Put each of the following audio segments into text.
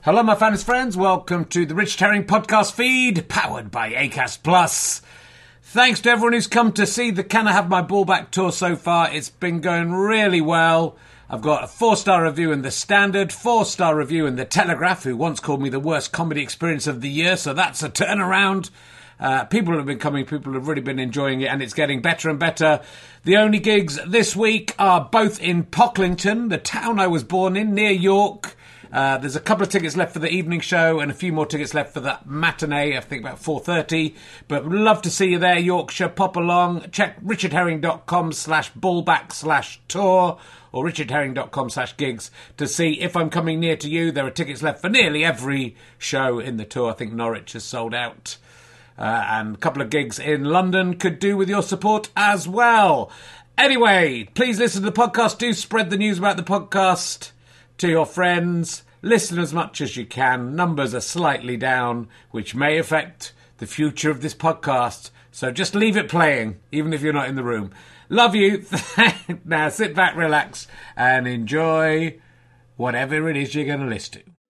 Hello, my fans, friends. Welcome to the Richard Herring podcast feed, powered by Acast Plus. Thanks to everyone who's come to see the Can I Have My Ball Back tour so far. It's been going really well. I've got a 4-star review in The Standard, 4-star review in The Telegraph, who once called me the worst comedy experience of the year, so that's a turnaround. People have been coming, people have really been enjoying it, and it's getting better and better. The only gigs this week are both in Pocklington, the town I was born in, near York. There's a couple of tickets left for the evening show and a few more tickets left for the matinee, I think about 4:30. But would love to see you there, Yorkshire. Pop along. Check richardherring.com/ballback/tour or richardherring.com/gigs to see if I'm coming near to you. There are tickets left for nearly every show in the tour. I think Norwich has sold out. And a couple of gigs in London could do with your support as well. Anyway, please listen to the podcast. Do spread the news about the podcast to your friends. Listen as much as you can. Numbers are slightly down, which may affect the future of this podcast. So just leave it playing, even if you're not in the room. Love you. Now sit back, relax, and enjoy whatever it is you're going to listen to.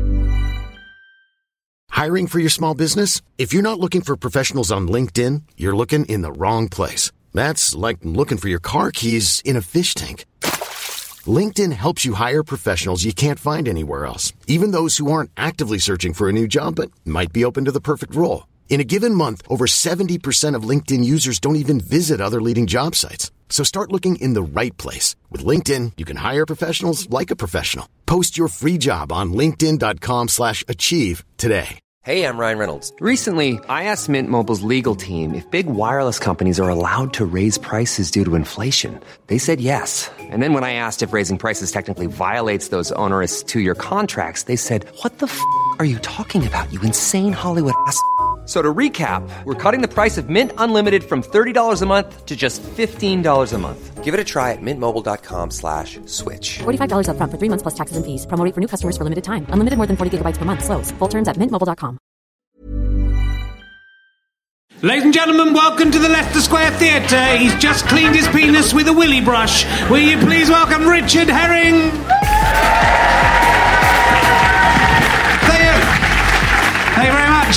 Hiring for your small business? If you're not looking for professionals on LinkedIn, you're looking in the wrong place. That's like looking for your car keys in a fish tank. LinkedIn helps you hire professionals you can't find anywhere else, even those who aren't actively searching for a new job but might be open to the perfect role. In a given month, over 70% of LinkedIn users don't even visit other leading job sites. So start looking in the right place. With LinkedIn, you can hire professionals like a professional. Post your free job on linkedin.com/achieve today. Hey, I'm Ryan Reynolds. Recently, I asked Mint Mobile's legal team if big wireless companies are allowed to raise prices due to inflation. They said yes. And then when I asked if raising prices technically violates those onerous 2-year contracts, they said, "What the f*** are you talking about, you insane Hollywood ass?" So to recap, we're cutting the price of Mint Unlimited from $30 a month to just $15 a month. Give it a try at mintmobile.com/switch. $45 up front for 3 months plus taxes and fees. Promo rate for new customers for limited time. Unlimited more than 40 gigabytes per month. Slows full terms at mintmobile.com. Ladies and gentlemen, welcome to the Leicester Square Theatre. He's just cleaned his penis with a willy brush. Will you please welcome Richard Herring? Thank you very much.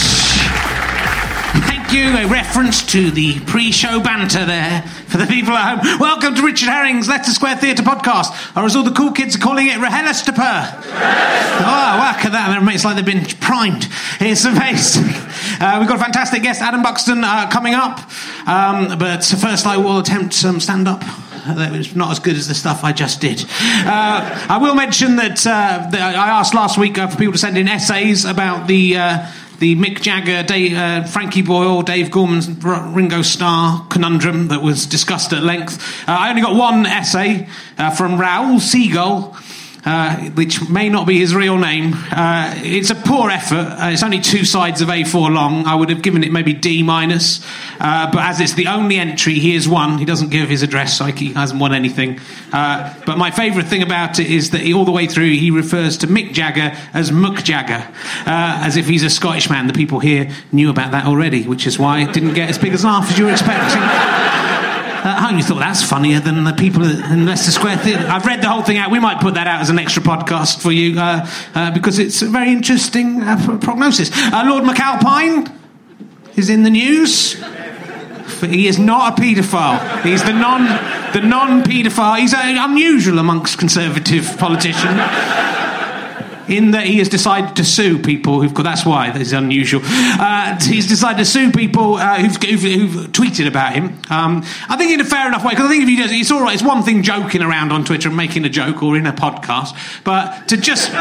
Thank you. A reference to the pre-show banter there for the people at home. Welcome to Richard Herring's Leicester Square Theatre podcast, or as all the cool kids are calling it, Rahelistaper. Oh, look at that. It's like they've been primed. It's amazing. We've got a fantastic guest, Adam Buxton, coming up. But first I will attempt some stand-up. It's not as good as the stuff I just did. I will mention that I asked last week for people to send in essays about the Mick Jagger, Frankie Boyle, Dave Gorman, Ringo Starr conundrum that was discussed at length. I only got one essay from Raoul Seagull, which may not be his real name. It's a poor effort. It's only 2 sides of A4 long. I would have given it maybe D-. But as it's the only entry he has won, he doesn't give his address, so he hasn't won anything. But my favourite thing about it is that all the way through he refers to Mick Jagger as Muck Jagger, as if he's a Scottish man. The people here knew about that already, which is why it didn't get as big a laugh as you were expecting. At home you thought that's funnier than the people in Leicester Square Theatre. I've read the whole thing out. We might put that out as an extra podcast for you because it's a very interesting prognosis. Lord McAlpine is in the news. He is not a paedophile. He's the non-paedophile. He's unusual amongst Conservative politicians in that he has decided to sue people who've got... That's why this is unusual. He's decided to sue people who've tweeted about him. I think in a fair enough way, because I think if he does, it's all right. It's one thing joking around on Twitter and making a joke or in a podcast, but to just...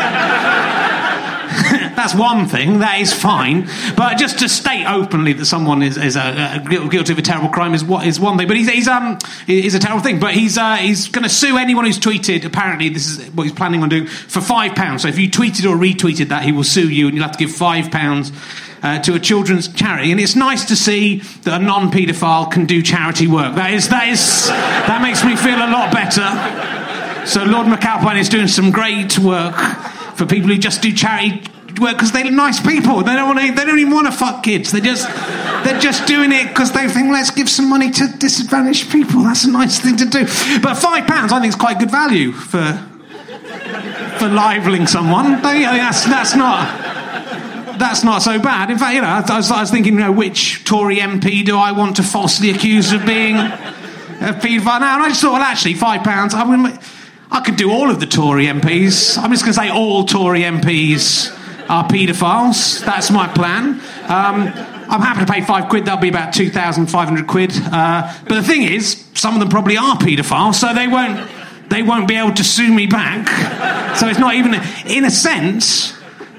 That's one thing, that is fine. But just to state openly that someone is guilty of a terrible crime is one thing. But he's a terrible thing. But he's going to sue anyone who's tweeted. Apparently, this is what he's planning on doing for £5. So if you tweeted or retweeted that, he will sue you, and you'll have to give £5 to a children's charity. And it's nice to see that a non-paedophile can do charity work. That makes me feel a lot better. So Lord McAlpine is doing some great work for people who just do charity work because they're nice people. They don't even want to fuck kids. They're just doing it because they think, let's give some money to disadvantaged people. That's a nice thing to do. But £5, I think, is quite good value for for libeling someone. That's not so bad. In fact, I was thinking, which Tory MP do I want to falsely accuse of being a paedophile now? And I just thought, well, actually, £5. I could do all of the Tory MPs. I'm just going to say all Tory MPs are paedophiles. That's my plan. I'm happy to pay £5. That'll be about 2,500 quid. But the thing is, some of them probably are paedophiles, so they won't be able to sue me back. So it's not even, in a sense,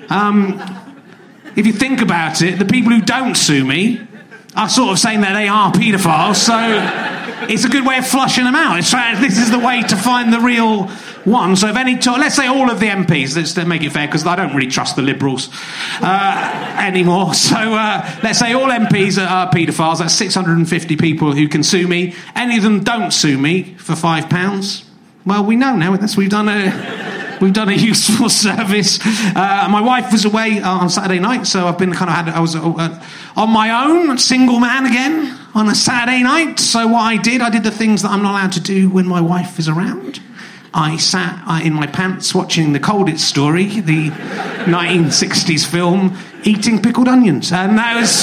if you think about it, the people who don't sue me are sort of saying that they are paedophiles, so it's a good way of flushing them out. This is the way to find the real one. So if let's say all of the MPs, let's make it fair, because I don't really trust the Liberals anymore. So let's say all MPs are paedophiles. That's 650 people who can sue me. Any of them don't sue me for £5. Well, we know now. We've done a useful service. My wife was away on Saturday night, so I've been I was on my own, single man again, on a Saturday night. So what I did the things that I'm not allowed to do when my wife is around. I sat in my pants watching The Colditz Story, the 1960s film, eating pickled onions, and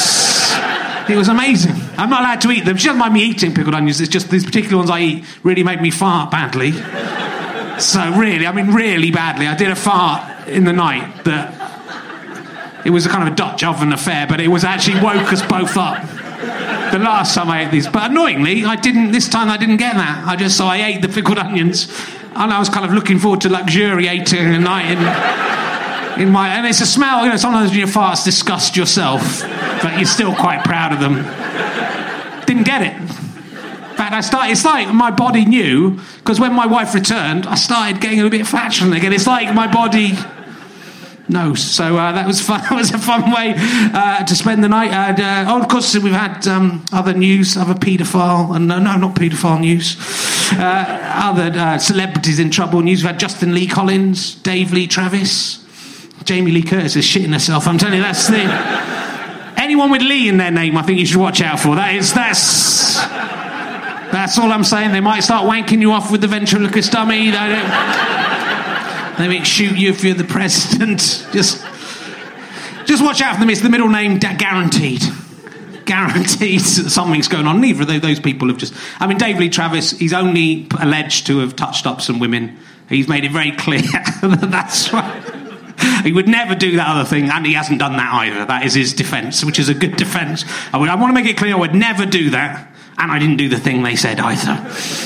it was amazing. I'm not allowed to eat them. She doesn't mind me eating pickled onions. It's just these particular ones I eat really make me fart badly. So really badly. I did a fart in the night that it was a kind of a Dutch oven affair, but it was actually woke us both up. The last time I ate these, but annoyingly, this time I didn't get that. So I ate the pickled onions, and I was kind of looking forward to luxuriating a night in my. And it's a smell. Sometimes when your farts disgust yourself, but you're still quite proud of them. Didn't get it. In fact, it's like my body knew, because when my wife returned, I started getting a little bit flatulent again. It's like my body knows. So that was fun. That was a fun way to spend the night. And, of course, we've had other news, other paedophile, and no, not paedophile news. Other celebrities in trouble news. We've had Justin Lee Collins, Dave Lee Travis, Jamie Lee Curtis is shitting herself. I'm telling you, that's the... Anyone with Lee in their name, I think you should watch out for. That's all I'm saying. They might start wanking you off with the ventriloquist dummy. They might shoot you if you're the president. Just watch out for them. It's the middle name, guaranteed. Guaranteed something's going on. Neither of those people have just... Dave Lee Travis, he's only alleged to have touched up some women. He's made it very clear that that's right. He would never do that other thing, and he hasn't done that either. That is his defence, which is a good defence. I want to make it clear I would never do that, and I didn't do the thing they said either.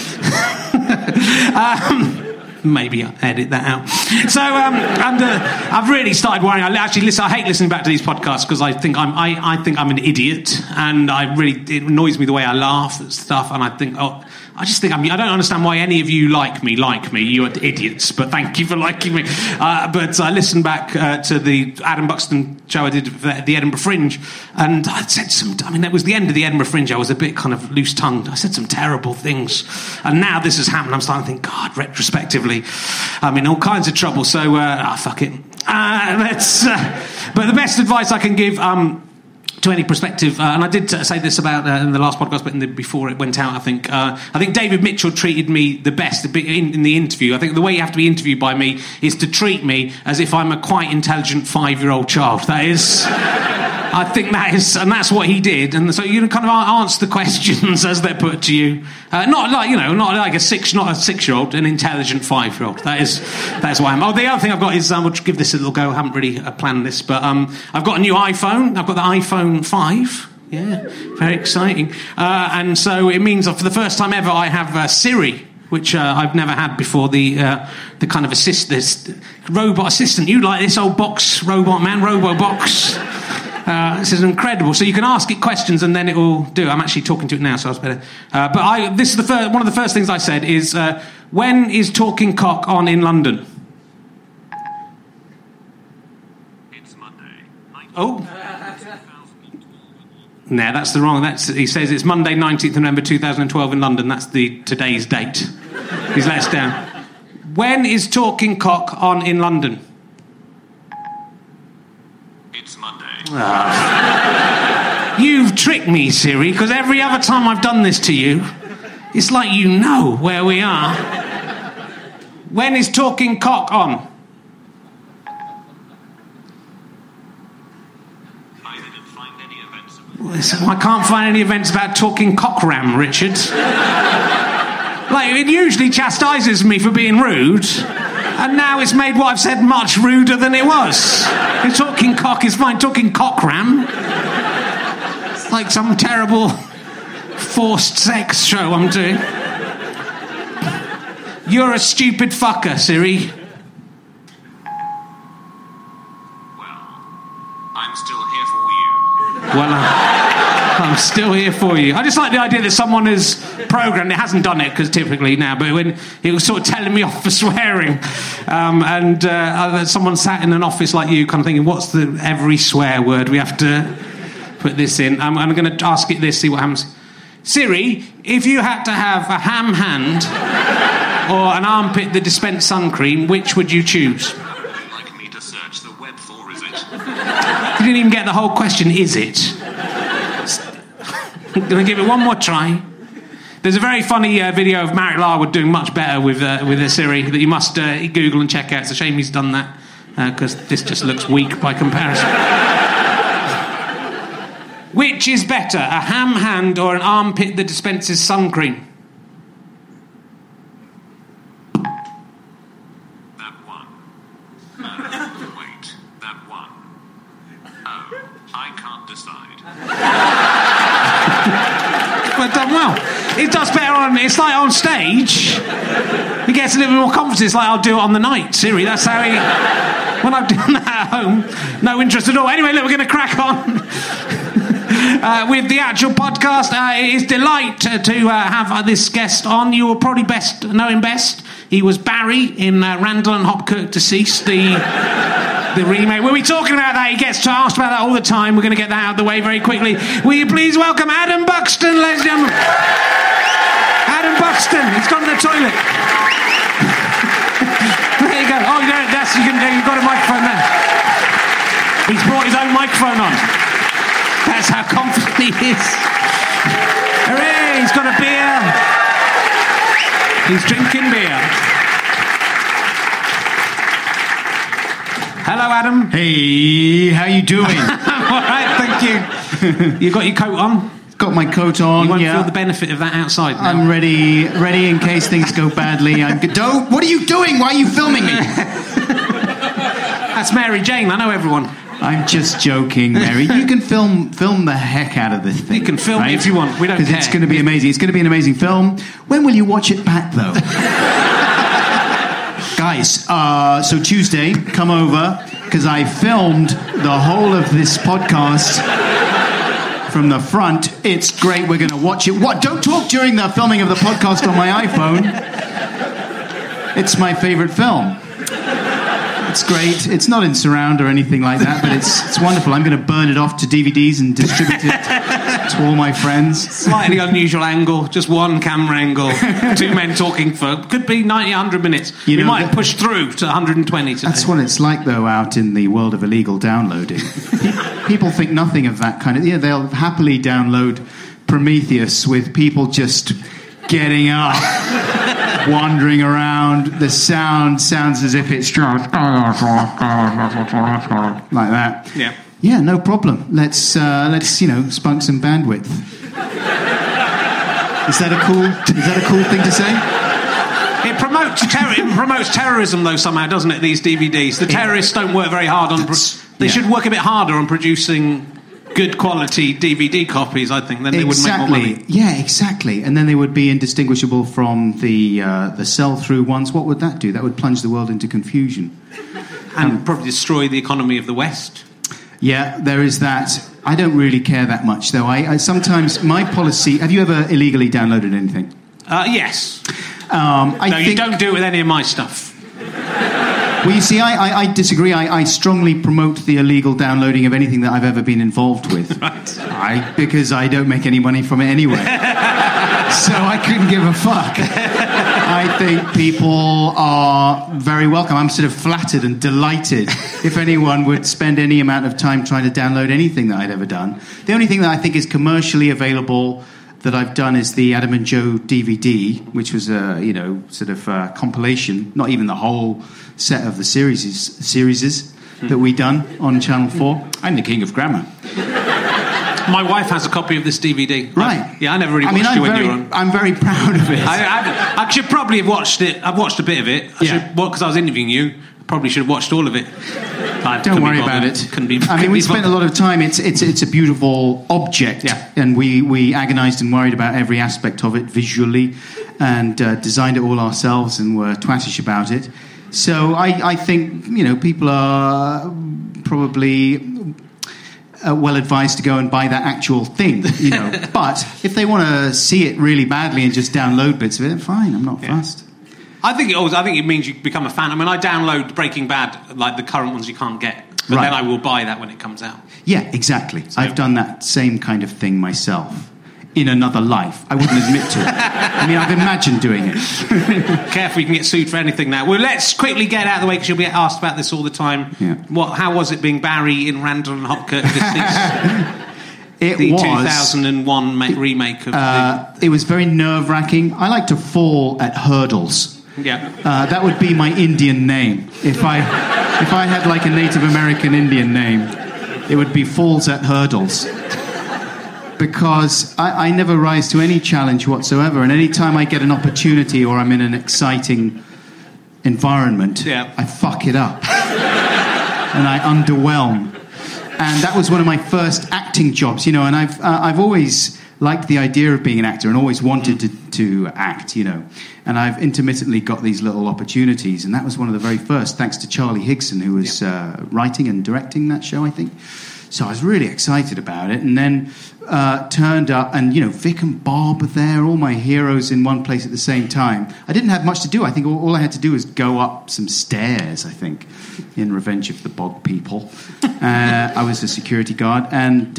Maybe I'll edit that out. So, I've really started worrying. I hate listening back to these podcasts because I think I'm an idiot, and it annoys me the way I laugh at stuff, and I don't understand why any of you like me. You're idiots, but thank you for liking me. But I listened back to the Adam Buxton show I did at the Edinburgh Fringe, and I said that was the end of the Edinburgh Fringe. I was a bit kind of loose-tongued. I said some terrible things. And now this has happened. I'm starting to think, God, retrospectively, I'm in all kinds of trouble. So, fuck it. But the best advice I can give... to any prospective, and I did say this about in the last podcast, but before it went out, I think David Mitchell treated me the best in the interview. I think the way you have to be interviewed by me is to treat me as if I'm a quite intelligent 5-year-old child. That is... I think that is, and that's what he did. And so you kind of answer the questions as they're put to you. Not like a 6-year-old, an intelligent 5-year-old. That's why I'm. Oh, the other thing I've got is we'll give this a little go. I haven't really planned this, but I've got a new iPhone. I've got the iPhone 5. Yeah, very exciting. And so it means that for the first time ever, I have Siri, which I've never had before. The kind of this robot assistant. You like this old box robot man, RoboBox? This is incredible. So you can ask it questions and then it will do. I'm actually talking to it now, so I was better. This is one of the first things I said is, when is Talking Cock on in London? It's Monday. Oh. No, that's the wrong. He says it's Monday, 19th November 2012 in London. That's today's date. He's let us down. When is Talking Cock on in London? It's Monday. You've tricked me, Siri, because every other time I've done this to you, it's like you know where we are. When is Talking Cock on? I didn't find any events. I can't find any events about talking cockram, Richard. Like, it usually chastises me for being rude, and now it's made what I've said much ruder than it was. If talking cock is fine, talking cockram. It's like some terrible forced sex show I'm doing. You're a stupid fucker, Siri. I'm still here for you. Well, I'm still here for you. I just like the idea that someone has programmed, it hasn't done it because typically now, but when it was sort of telling me off for swearing, and someone sat in an office like you kind of thinking, what's the every swear word we have to put this in? I'm going to ask it this, see what happens. Siri, if you had to have a ham hand or an armpit that dispensed sun cream, which would you choose? Like me to search the web for, is it? You didn't even get the whole question, is it? I'm going to give it one more try. There's a very funny video of Marek Larwood doing much better with a Siri that you must Google and check out. It's a shame he's done that, because this just looks weak by comparison. Which is better, a ham hand or an armpit that dispenses sun cream? That one. Wait, that one. Oh, I can't decide. Well done well. It does better on... It's like on stage. He gets a little bit more confidence. It's like, I'll do it on the night, Siri. That's how he... When I've done that at home, no interest at all. Anyway, look, we're going to crack on. With the actual podcast. It is a delight to have this guest on. You will probably know him best. He was Barry in Randall and Hopkirk Deceased, the remake. We'll be talking about that. He gets asked about that all the time. We're going to get that out of the way very quickly. Will you please welcome Adam Buxton, ladies and gentlemen? Adam Buxton. He's gone to the toilet. There you go. Oh, you've got a microphone there. He's brought his own microphone on. That's how confident he is. Hooray, he's got a beer. He's drinking beer. Hello, Adam. Hey, how you doing? All right, thank you. You got your coat on? Got my coat on, You won't yeah. feel the benefit of that outside now. I'm ready in case things go badly. What are you doing? Why are you filming me? That's Mary Jane, I know everyone. I'm just joking, Mary. You can film the heck out of this thing. You can film it if you want. We don't care. Because it's going to be amazing. It's going to be an amazing film. When will you watch it back, though? Guys, so Tuesday, come over, because I filmed the whole of this podcast from the front. It's great. We're going to watch it. What? Don't talk during the filming of the podcast on my iPhone. It's my favourite film. It's great. It's not in surround or anything like that, but it's wonderful. I'm going to burn it off to DVDs and distribute it to all my friends. Slightly unusual angle, just one camera angle, two men talking for, could be 90, 100 minutes. We might push through to 120 today. That's what it's like, though, out in the world of illegal downloading. People think nothing of that kind of... Yeah, they'll happily download Prometheus with people just getting up, wandering around. The sounds as if it's just like that. Yeah. Yeah, no problem. Let's spunk some bandwidth. Is that a cool thing to say? It promotes terrorism, though, somehow, doesn't it, these DVDs? The terrorists don't work very hard on... They should work a bit harder on producing good quality DVD copies, I think, then they would make more money. Yeah, exactly. And then they would be indistinguishable from the sell-through ones. What would that do? That would plunge the world into confusion. And probably destroy the economy of the West. Yeah, there is that. I don't really care that much, though. I sometimes... My policy... Have you ever illegally downloaded anything? Yes. You don't do it with any of my stuff. Well, you see, I disagree. I strongly promote the illegal downloading of anything that I've ever been involved with. Right. Because I don't make any money from it anyway. So I couldn't give a fuck. I think people are very welcome. I'm sort of flattered and delighted if anyone would spend any amount of time trying to download anything that I'd ever done. The only thing that I think is commercially available that I've done is the Adam and Joe DVD, which was a compilation, not even the whole set of the series, that we done on Channel 4. I'm the king of grammar. My wife has a copy of this DVD. Right. I never really watched it when you were on. I'm very proud of it. I should probably have watched it. I've watched a bit of it. Because I was interviewing you. I probably should have watched all of it. Don't worry about it. We spent a lot of time. It's a beautiful object, and we agonised and worried about every aspect of it visually, and designed it all ourselves, and were twattish about it. So I think people are probably well advised to go and buy that actual thing, But if they want to see it really badly and just download bits of it, fine. I'm not fussed. I think it means you become a fan. I mean, I download Breaking Bad, like the current ones you can't get, but then I will buy that when it comes out. Yeah, exactly. So, I've done that same kind of thing myself in another life. I wouldn't admit to it. I mean, I've imagined doing it. Careful, you can get sued for anything now. Well, let's quickly get out of the way because you'll be asked about this all the time. Yeah. How was it being Barry in Randall and Hopkirk? It the was 2001 remake of it was very nerve-wracking. I like to fall at hurdles. Yeah. That would be my Indian name. If I had like a Native American Indian name, it would be Falls at Hurdles. Because I never rise to any challenge whatsoever, and any time I get an opportunity or I'm in an exciting environment, I fuck it up. And I underwhelm. And that was one of my first acting jobs, and I've always liked the idea of being an actor and always wanted to act, And I've intermittently got these little opportunities, and that was one of the very first, thanks to Charlie Higson, who was writing and directing that show, I think. So I was really excited about it, and then turned up, and, Vic and Bob were there, all my heroes in one place at the same time. I didn't have much to do. I think all I had to do was go up some stairs, I think, in Revenge of the Bog People. I was a security guard, and...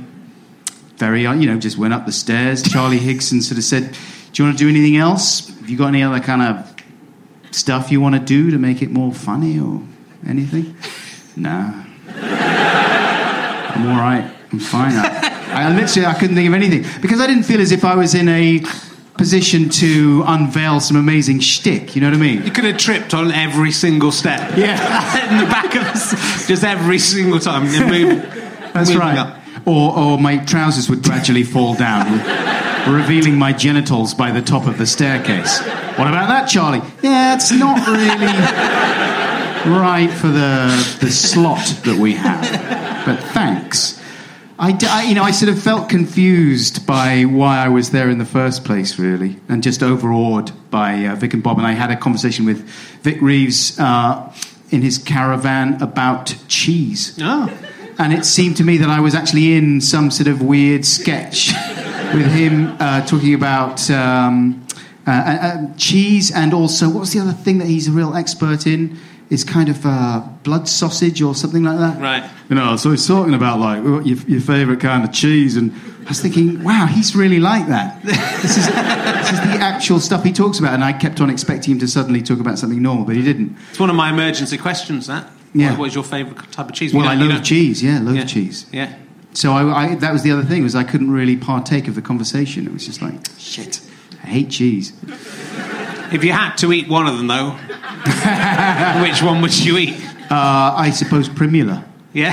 just went up the stairs. Charlie Higson sort of said, do you want to do anything else? Have you got any other kind of stuff you want to do to make it more funny or anything? Nah. I'm all right. I'm fine. I couldn't think of anything. Because I didn't feel as if I was in a position to unveil some amazing shtick, you know what I mean? You could have tripped on every single step. Yeah. In the back of us, just every single time. That's right. Up. Or my trousers would gradually fall down, revealing my genitals by the top of the staircase. What about that, Charlie? Yeah, it's not really right for the slot that we have. But thanks. I sort of felt confused by why I was there in the first place, really, and just overawed by Vic and Bob. And I had a conversation with Vic Reeves in his caravan about cheese. Oh. And it seemed to me that I was actually in some sort of weird sketch with him talking about cheese, and also, what was the other thing that he's a real expert in? Is kind of blood sausage or something like that. Right. So he's talking about, like, your favourite kind of cheese, and I was thinking, wow, he's really like that. This is the actual stuff he talks about, and I kept on expecting him to suddenly talk about something normal, but he didn't. It's one of my emergency questions, that. Yeah. What is your favourite type of cheese? Well, I love cheese, loads of cheese. Yeah. So I that was the other thing, was I couldn't really partake of the conversation. It was just like, shit, I hate cheese. If you had to eat one of them, though, which one would you eat? I suppose Primula. Yeah?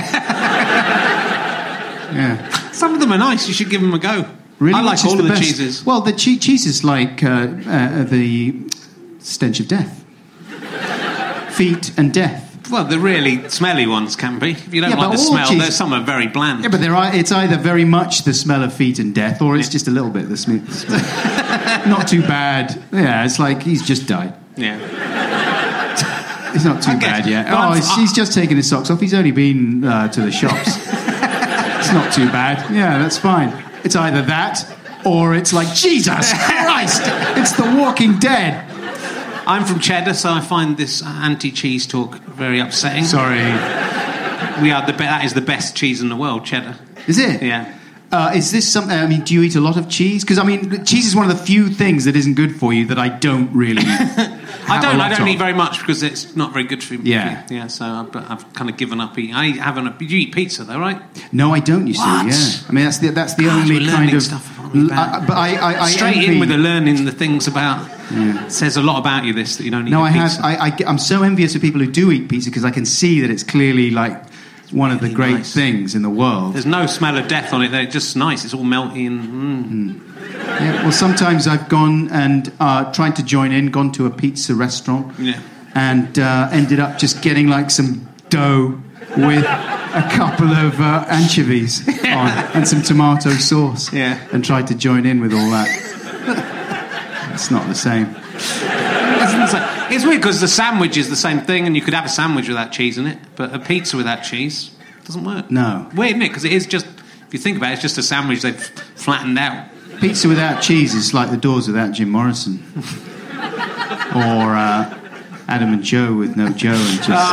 Yeah. Some of them are nice. You should give them a go. Really? I like all of the cheeses. Well, the cheese is like the stench of death. Feet and death. Well, the really smelly ones can be. If you don't like the smell, there's some are very bland. Yeah, but it's either very much the smell of feet and death, or it's just a little bit of the smell. Not too bad. Yeah, it's like he's just died. Yeah. It's not too bad yet. He's just taken his socks off. He's only been to the shops. It's not too bad. Yeah, that's fine. It's either that, or it's like, Jesus Christ, it's The Walking Dead. I'm from Cheddar, so I find this anti-cheese talk very upsetting. Sorry. That is the best cheese in the world, Cheddar. Is it? Yeah. Is this something... I mean, do you eat a lot of cheese? Because, cheese is one of the few things that isn't good for you that I don't really I don't eat very much because it's not very good for me. Yeah. Yeah, so I've kind of given up eating. You eat pizza, though, right? No, I don't, you see, What? Yeah. That's the only kind of... Stuff, but I in with the learning the things about It says a lot about you, this, that you don't eat pizza. I'm so envious of people who do eat pizza because I can see that it's clearly like one of the great things in the world. There's no smell of death on it. It's just nice. It's all melty and... Yeah, well, sometimes I've gone and tried to join in, gone to a pizza restaurant, and ended up just getting like some dough with a couple of anchovies on and some tomato sauce, and tried to join in with all that. It's not the same. It's weird because the sandwich is the same thing, and you could have a sandwich without cheese in it, but a pizza without cheese doesn't work. No. Weird, isn't it? Because it is just, if you think about it, it's just a sandwich they've flattened out. Pizza without cheese is like the Doors without Jim Morrison. Or Adam and Joe with no Joe and just...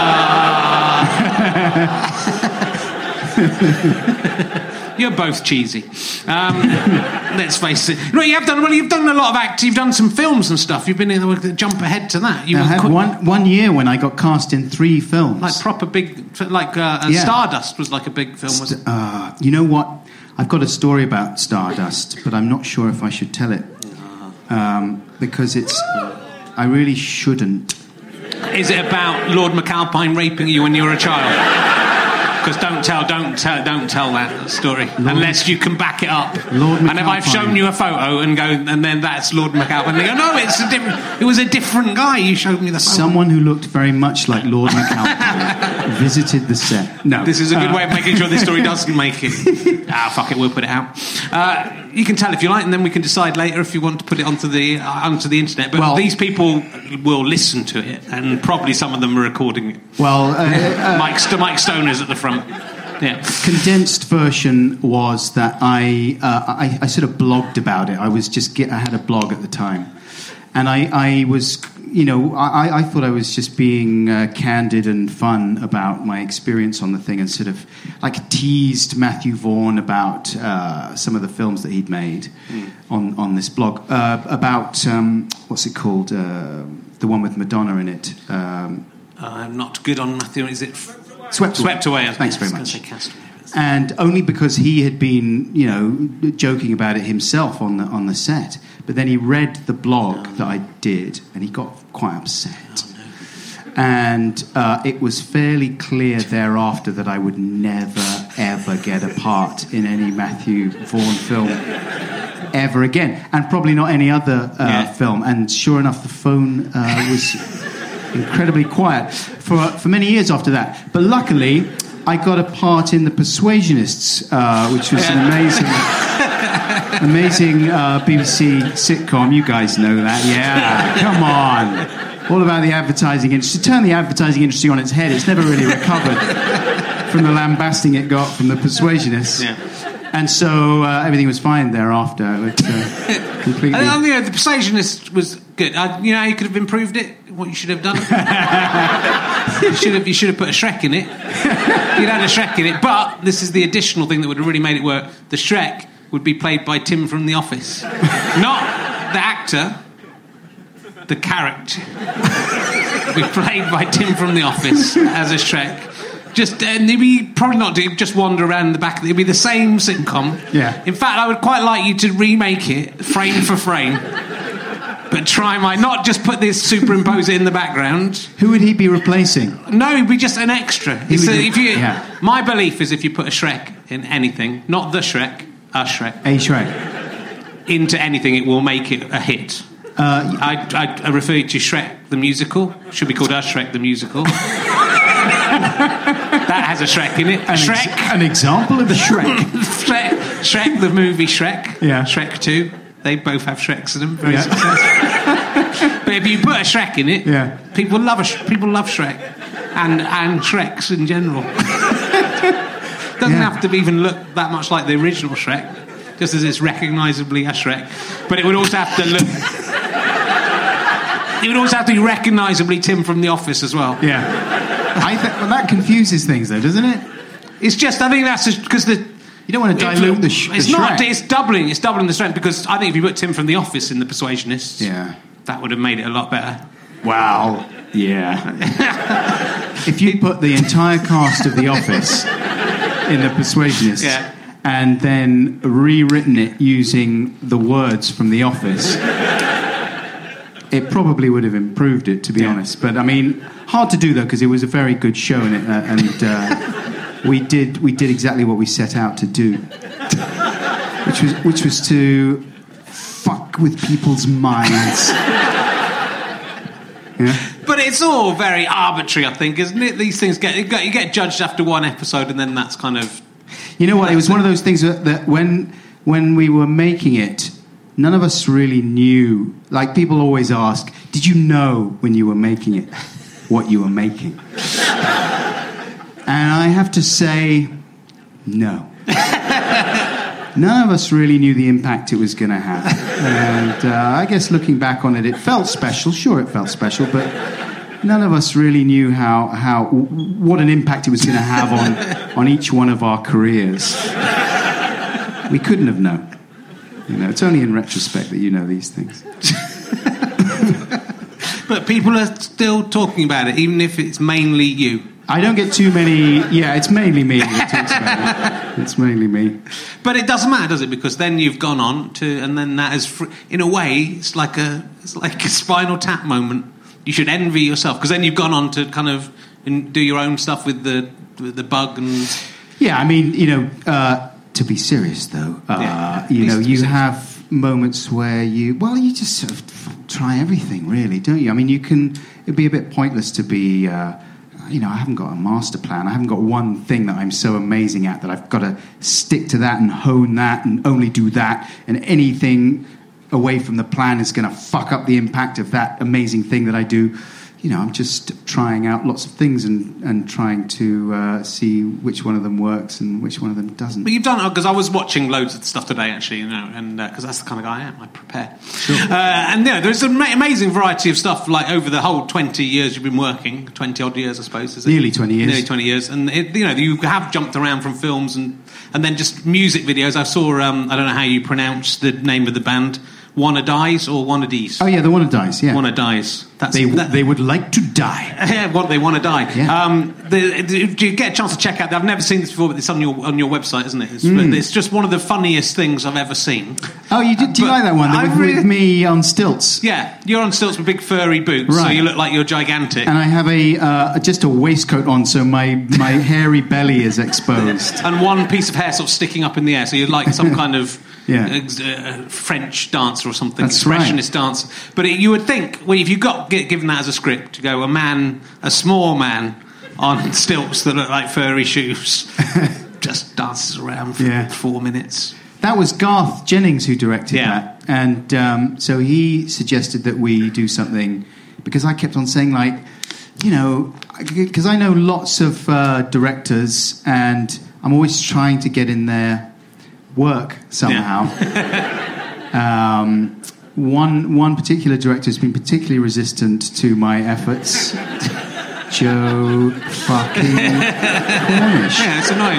You're both cheesy. Let's face it. No, you've done a lot of acting. You've done some films and stuff. You've been in the jump ahead to that. I had one year when I got cast in 3 films. Like proper big, Stardust was like a big film, wasn't it? You know what? I've got a story about Stardust, but I'm not sure if I should tell it because it's. I really shouldn't. Is it about Lord McAlpine raping you when you were a child? Because don't tell that story unless you can back it up. And if I've shown you a photo and then that's Lord McAlpine, and they go, no, it was a different guy. You showed me the photo. Someone who looked very much like Lord McAlpine visited the set. No, this is a good way of making sure this story doesn't make it. Fuck it, we'll put it out. You can tell if you like, and then we can decide later if you want to put it onto the internet. But these people will listen to it, and probably some of them are recording it. Well, Mike Stoner's at the front. Yeah. Condensed version was that I sort of blogged about it. I had a blog at the time, and I was, I thought I was just being candid and fun about my experience on the thing, and sort of like teased Matthew Vaughn about some of the films that he'd made on this blog about what's it called, the one with Madonna in it. I'm not good on Matthew. Is it? Swept Away. Thanks very much. And only because he had been, joking about it himself on the set. But then he read the blog that I did, and he got quite upset. And it was fairly clear thereafter that I would never, ever get a part in any Matthew Vaughn film ever again. And probably not any other film. And sure enough, the phone was... incredibly quiet for many years after that. But luckily, I got a part in The Persuasionists, which was an amazing BBC sitcom. You guys know that, yeah? Come on. All about the advertising industry. To turn the advertising industry on its head, it's never really recovered from the lambasting it got from The Persuasionists. Yeah. And so everything was fine thereafter. Completely. The Persuasionist was good. You know how you could have improved it? What you should have done? you should have put a Shrek in it. You'd had a Shrek in it. But this is the additional thing that would have really made it work. The Shrek would be played by Tim from The Office. Not the actor, the character. Would be played by Tim from The Office as a Shrek. He'd be probably not just wander around the back. It'd be the same sitcom. Yeah. In fact, I would quite like you to remake it frame for frame, but not just put this, superimpose it in the background. Who would he be replacing? No, he'd be just an extra. My belief is if you put a Shrek in anything, not the Shrek, a Shrek, into anything, it will make it a hit. I refer you to Shrek the musical. Should be called A Shrek the musical. That has a Shrek in it. An example of a Shrek. Shrek, the movie Shrek. Yeah. Shrek 2. They both have Shreks in them. Very successful. But if you put a Shrek in it, people love Shrek. And Shreks in general. Doesn't have to even look that much like the original Shrek, just as it's recognisably a Shrek. But it would also have to look... It would also have to be recognisably Tim from The Office as well. Yeah. That confuses things, though, doesn't it? It's just, I think that's because you don't want to dilute the Shrek. It's not. It's doubling the strength, because I think if you put Tim from The Office in The Persuasionists, that would have made it a lot better. Wow. Yeah. If you put the entire cast of The Office in The Persuasionists and then rewritten it using the words from The Office, it probably would have improved it, to be honest. But I mean, hard to do though, because it was a very good show, and we did exactly what we set out to do, which was to fuck with people's minds. Yeah. But it's all very arbitrary, I think, isn't it? These things you get judged after one episode, and then that's kind of. You know what? It was one of those things that when we were making it, none of us really knew. Like, people always ask, did you know when you were making it what you were making? And I have to say, no. None of us really knew the impact it was going to have. And I guess looking back on it, it felt special. Sure, it felt special, but none of us really knew what an impact it was going to have on each one of our careers. We couldn't have known. You know, it's only in retrospect that you know these things. But people are still talking about it, even if it's mainly you. I don't get too many. Yeah, it's mainly me that talks about it. It's mainly me. But it doesn't matter, does it? Because then you've gone on to, and then that is, in a way, it's like a Spinal Tap moment. You should envy yourself, because then you've gone on to kind of do your own stuff with the bug and. Yeah, I mean, you know, to be serious though, you know, you have moments where you just sort of try everything, really, don't you? I mean, it'd be a bit pointless to be. You know, I haven't got a master plan. I haven't got one thing that I'm so amazing at that I've got to stick to that and hone that and only do that. And anything away from the plan is going to fuck up the impact of that amazing thing that I do. You know, I'm just trying out lots of things and trying to see which one of them works and which one of them doesn't. But you've done it, because I was watching loads of stuff today, actually, you know, and because that's the kind of guy I am. I prepare. Sure. And yeah, there's an amazing variety of stuff, like over the whole 20 years you've been working, 20-odd years, I suppose. Is it? Nearly 20 years. Nearly 20 years. And, you know, you have jumped around from films and then just music videos. I saw, I don't know how you pronounce the name of the band, Wanna Dies or Wanna Dies? Oh, yeah, the Wanna Dies, yeah. Wanna Dies. They would like to die. Yeah, they want to die. Yeah. Do you get a chance to check out? I've never seen this before, but it's on your website, isn't it? It's just one of the funniest things I've ever seen. Oh, do you like that one? With me on stilts. Yeah, you're on stilts with big furry boots, so you look like you're gigantic. And I have just a waistcoat on, so my hairy belly is exposed. And one piece of hair sort of sticking up in the air, so you're like some kind of French dancer or something, That's expressionist dancer. But you would think, well, if you got given that as a script, to go a small man on stilts that look like furry shoes, just dances around for 4 minutes. That was Garth Jennings who directed that, and so he suggested that we do something, because I kept on saying, like, you know, because I know lots of directors, and I'm always trying to get in their work somehow. One particular director has been particularly resistant to my efforts. Joe fucking Cornish. Yeah, it's annoying.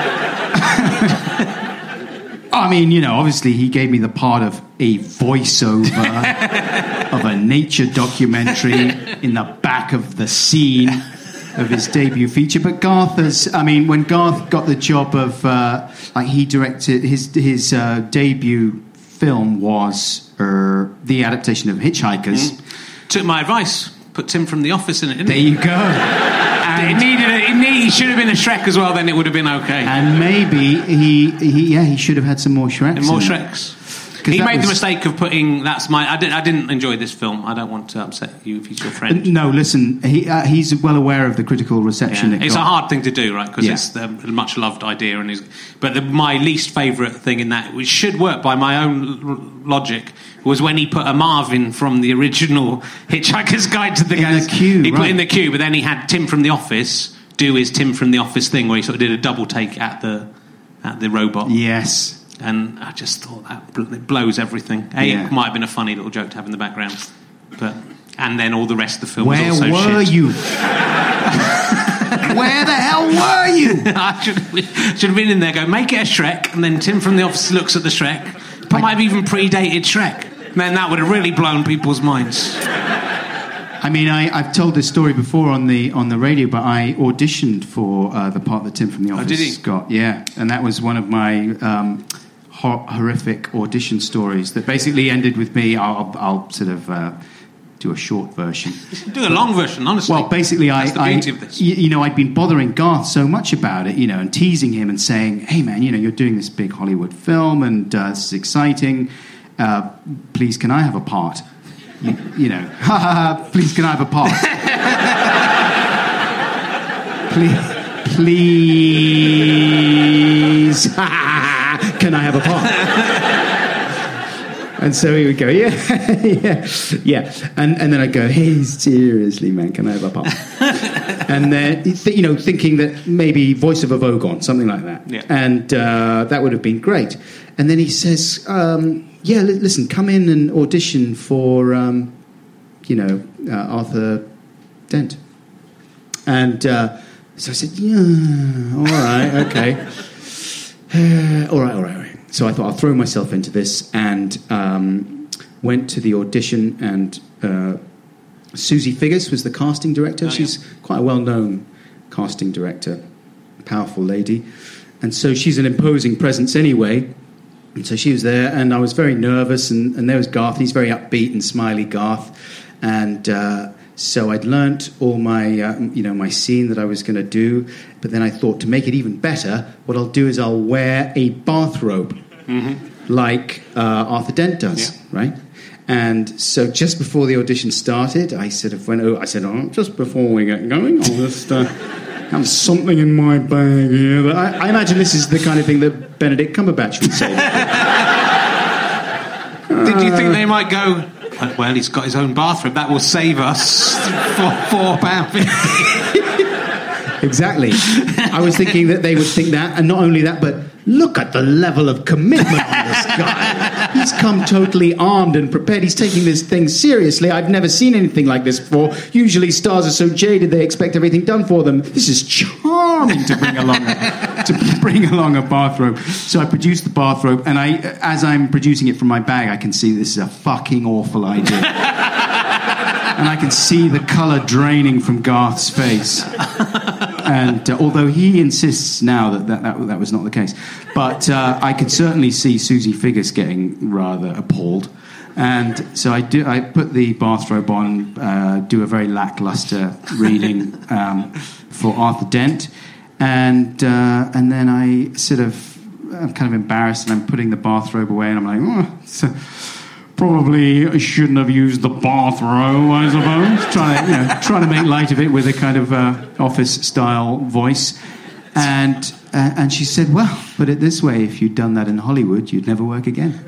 I mean, you know, obviously he gave me the part of a voiceover of a nature documentary in the back of the scene of his debut feature. But Garth when Garth got the job of, he directed his debut film was the adaptation of Hitchhikers. Took my advice. Put Tim from The Office in it, didn't There you go. And he should have been a Shrek as well, then it would have been okay. And maybe he should have had some more Shreks. More Shreks. He made the mistake of putting. I didn't enjoy this film. I don't want to upset you if he's your friend. No, listen. He's well aware of the critical reception. It's a hard thing to do, right? Because it's a much loved idea, my least favourite thing in that, which should work by my own logic, was when he put a Marvin from the original Hitchhiker's Guide to the Galaxy. He put in the queue, but then he had Tim from The Office do his Tim from The Office thing, where he sort of did a double take at the robot. Yes. And I just thought it blows everything. It might have been a funny little joke to have in the background, and then all the rest of the film was also shit. Where were you? Where the hell were you? I should have been in there. Go make it a Shrek, and then Tim from The Office looks at the Shrek. Might have even predated Shrek. Man, that would have really blown people's minds. I mean, I've told this story before on the radio, but I auditioned for the part that Tim from The Office got. Yeah, and that was one of my horrific audition stories that basically ended with me. I'll sort of do a short version. Do a long version, honestly. Well, basically, That's the beauty of this. I'd been bothering Garth so much about it, and teasing him and saying, "Hey, man, you're doing this big Hollywood film, and this is exciting. Please, can I have a part? Please, can I have a part? Please, can I have a part?" And so he would go, yeah. And then I'd go, "Hey, seriously, man, can I have a part?" And then, thinking that maybe Voice of a Vogon, something like that. Yeah. And that would have been great. And then he says, listen, come in and audition for, Arthur Dent. And so I said, yeah, all right, okay. All right. So I thought I'll throw myself into this, and went to the audition, and Susie Figgis was the casting director. She's quite a well-known casting director, powerful lady. And so she's an imposing presence anyway. And so she was there, and I was very nervous, and there was Garth, and he's very upbeat and smiley Garth. And so I'd learnt all my, my scene that I was going to do. But then I thought, to make it even better, what I'll do is I'll wear a bathrobe, like Arthur Dent does, right? And so just before the audition started, I sort of went, just before we get going, I'll just have something in my bag here. But I imagine this is the kind of thing that Benedict Cumberbatch would say. Did you think they might go, well, he's got his own bathroom, that will save us £4.50? Exactly. I was thinking that they would think that, and not only that, but look at the level of commitment on this guy. He's come totally armed and prepared. He's taking this thing seriously. I've never seen anything like this before. Usually stars are so jaded they expect everything done for them. This is charming to bring along a bathrobe. So I produced the bathrobe, and as I'm producing it from my bag, I can see this is a fucking awful idea. And I can see the colour draining from Garth's face. And although he insists now that was not the case, but I could certainly see Susie Figgis getting rather appalled. And so I put the bathrobe on, do a very lackluster reading for Arthur Dent, and then I'm kind of embarrassed, and I'm putting the bathrobe away, and I'm like, probably shouldn't have used the bathrobe, I suppose. Trying to make light of it with a kind of office-style voice. And she said, well, put it this way, if you'd done that in Hollywood, you'd never work again.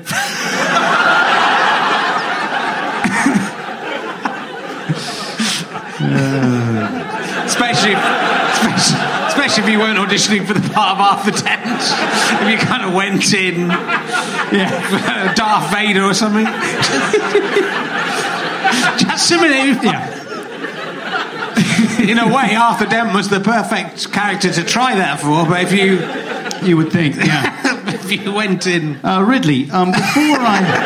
Especially if you weren't auditioning for the part of Arthur Dent. If you kind of went in, Darth Vader or something. Just similarly, in a way, Arthur Dent was the perfect character to try that for. But if you would think, if you went in, Ridley, before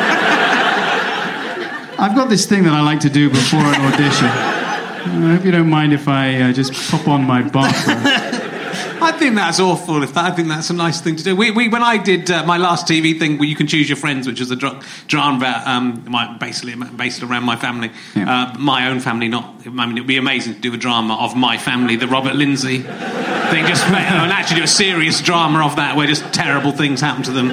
I've got this thing that I like to do before an audition. I hope you don't mind if I just pop on my bathrobe. I think that's awful. I think that's a nice thing to do. When I did my last TV thing, where you can choose your friends, which was a drama based around my family, my own family. It'd be amazing to do a drama of my family, the Robert Lindsay thing, and actually do a serious drama of that, where just terrible things happen to them.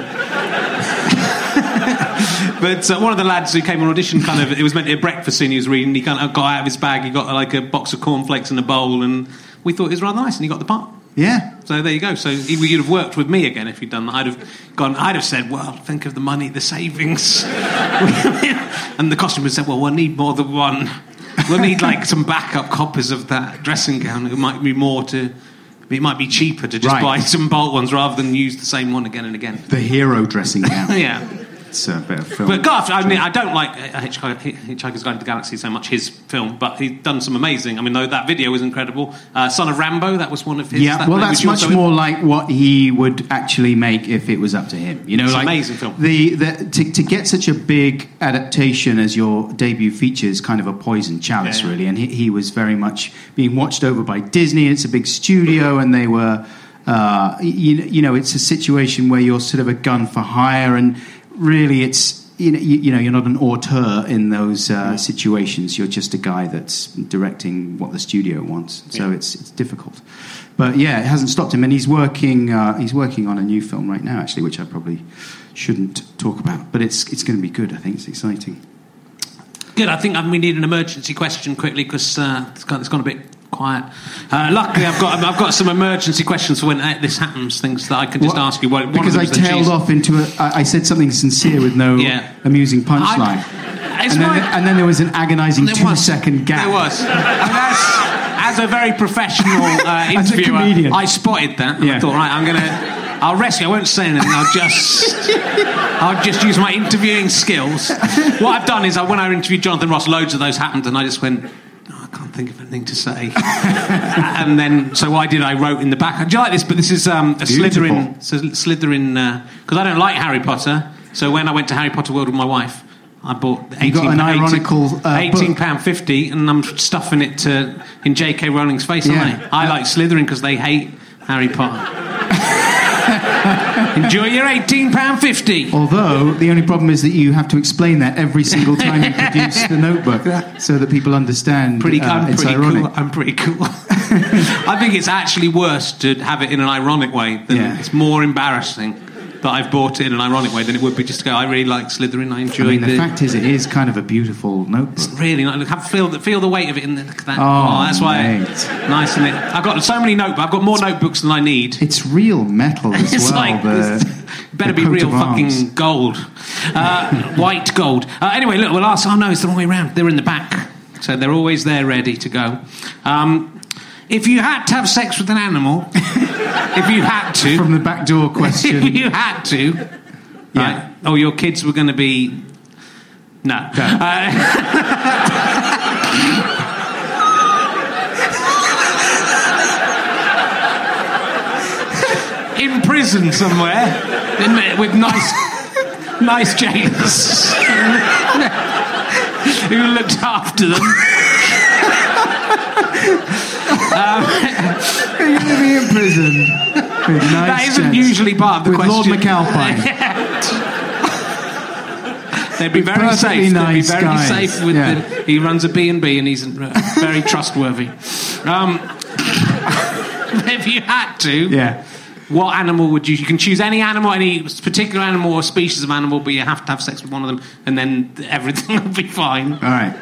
But one of the lads who came on audition, it was meant to be a breakfast scene he was reading. He kind of got out of his bag. He got like a box of cornflakes in a bowl, and we thought it was rather nice, and he got the part. Yeah. So there you go. So you'd have worked with me again if you'd done that. I'd have said, well, think of the money, the savings. And the costumer said, well, we'll need more than one. We'll need like some backup copies of that dressing gown. It might be cheaper to just buy some bulk ones rather than use the same one again and again. The hero dressing gown. Yeah. It's a bit of film. But Garth, I don't like Hitchhiker's Guide to the Galaxy so much, his film, but he's done some amazing. That video was incredible. Son of Rambo, that was one of his. Yeah, that's much more like what he would actually make if it was up to him. It's an amazing film. To get such a big adaptation as your debut feature is kind of a poison chalice, really. And he was very much being watched over by Disney. It's a big studio, and they were, it's a situation where you're sort of a gun for hire, and really, it's you're not an auteur in those situations. You're just a guy that's directing what the studio wants. So it's difficult. But yeah, it hasn't stopped him, and he's working on a new film right now, actually, which I probably shouldn't talk about. But it's going to be good. I think it's exciting. Good. I think we need an emergency question quickly because it's gone a bit quiet. Luckily, I've got some emergency questions for when this happens. Things that I can just ask you. Because I tailed off into I said something sincere with no amusing punchline, and then there was an agonising 2-second gap. There was. As a very professional interviewer, I spotted that. And I thought, right, I'll rescue. I won't say anything. I'll just use my interviewing skills. What I've done is, when I interviewed Jonathan Ross, loads of those happened, and I just went, I can't think of anything to say. And then, so what I did, I wrote in the back. Do you like this? But this is a Slytherin, because I don't like Harry Potter. So when I went to Harry Potter World with my wife, I bought £18.50, and I'm stuffing it in J.K. Rowling's face. I like Slytherin because they hate Harry Potter. Enjoy your £18.50. Although the only problem is that you have to explain that every single time you produce the Notebook, so that people understand. It's ironic. Cool. I'm pretty cool. I think it's actually worse to have it in an ironic way. It's more embarrassing that I've bought it in an ironic way than it would be just to go, I really like Slytherin, I enjoy the fact is, it is kind of a beautiful notebook. It's really nice. Feel the weight of it in that. That's why it's nice, isn't it? I've got so many notebooks. I've got more notebooks than I need. It's real metal as it's well. Better be real fucking gold. White gold. Anyway, look, we'll ask. Oh no, it's the wrong way around. They're in the back. So they're always there ready to go. If you had to have sex with an animal, if you had to... From the back door question. If you had to... Right? Oh, your kids were going to be... No. In prison somewhere, with nice jailers who looked after them. You're going to be in prison. That isn't usually part of the question. With Lord McAlpine. They'd be very safe. Nice They'd be very guys. safe with he runs a B&B and he's very trustworthy. If you had to, what animal would you can choose any animal, any particular animal or species of animal, but you have to have sex with one of them and then everything will be fine. All right.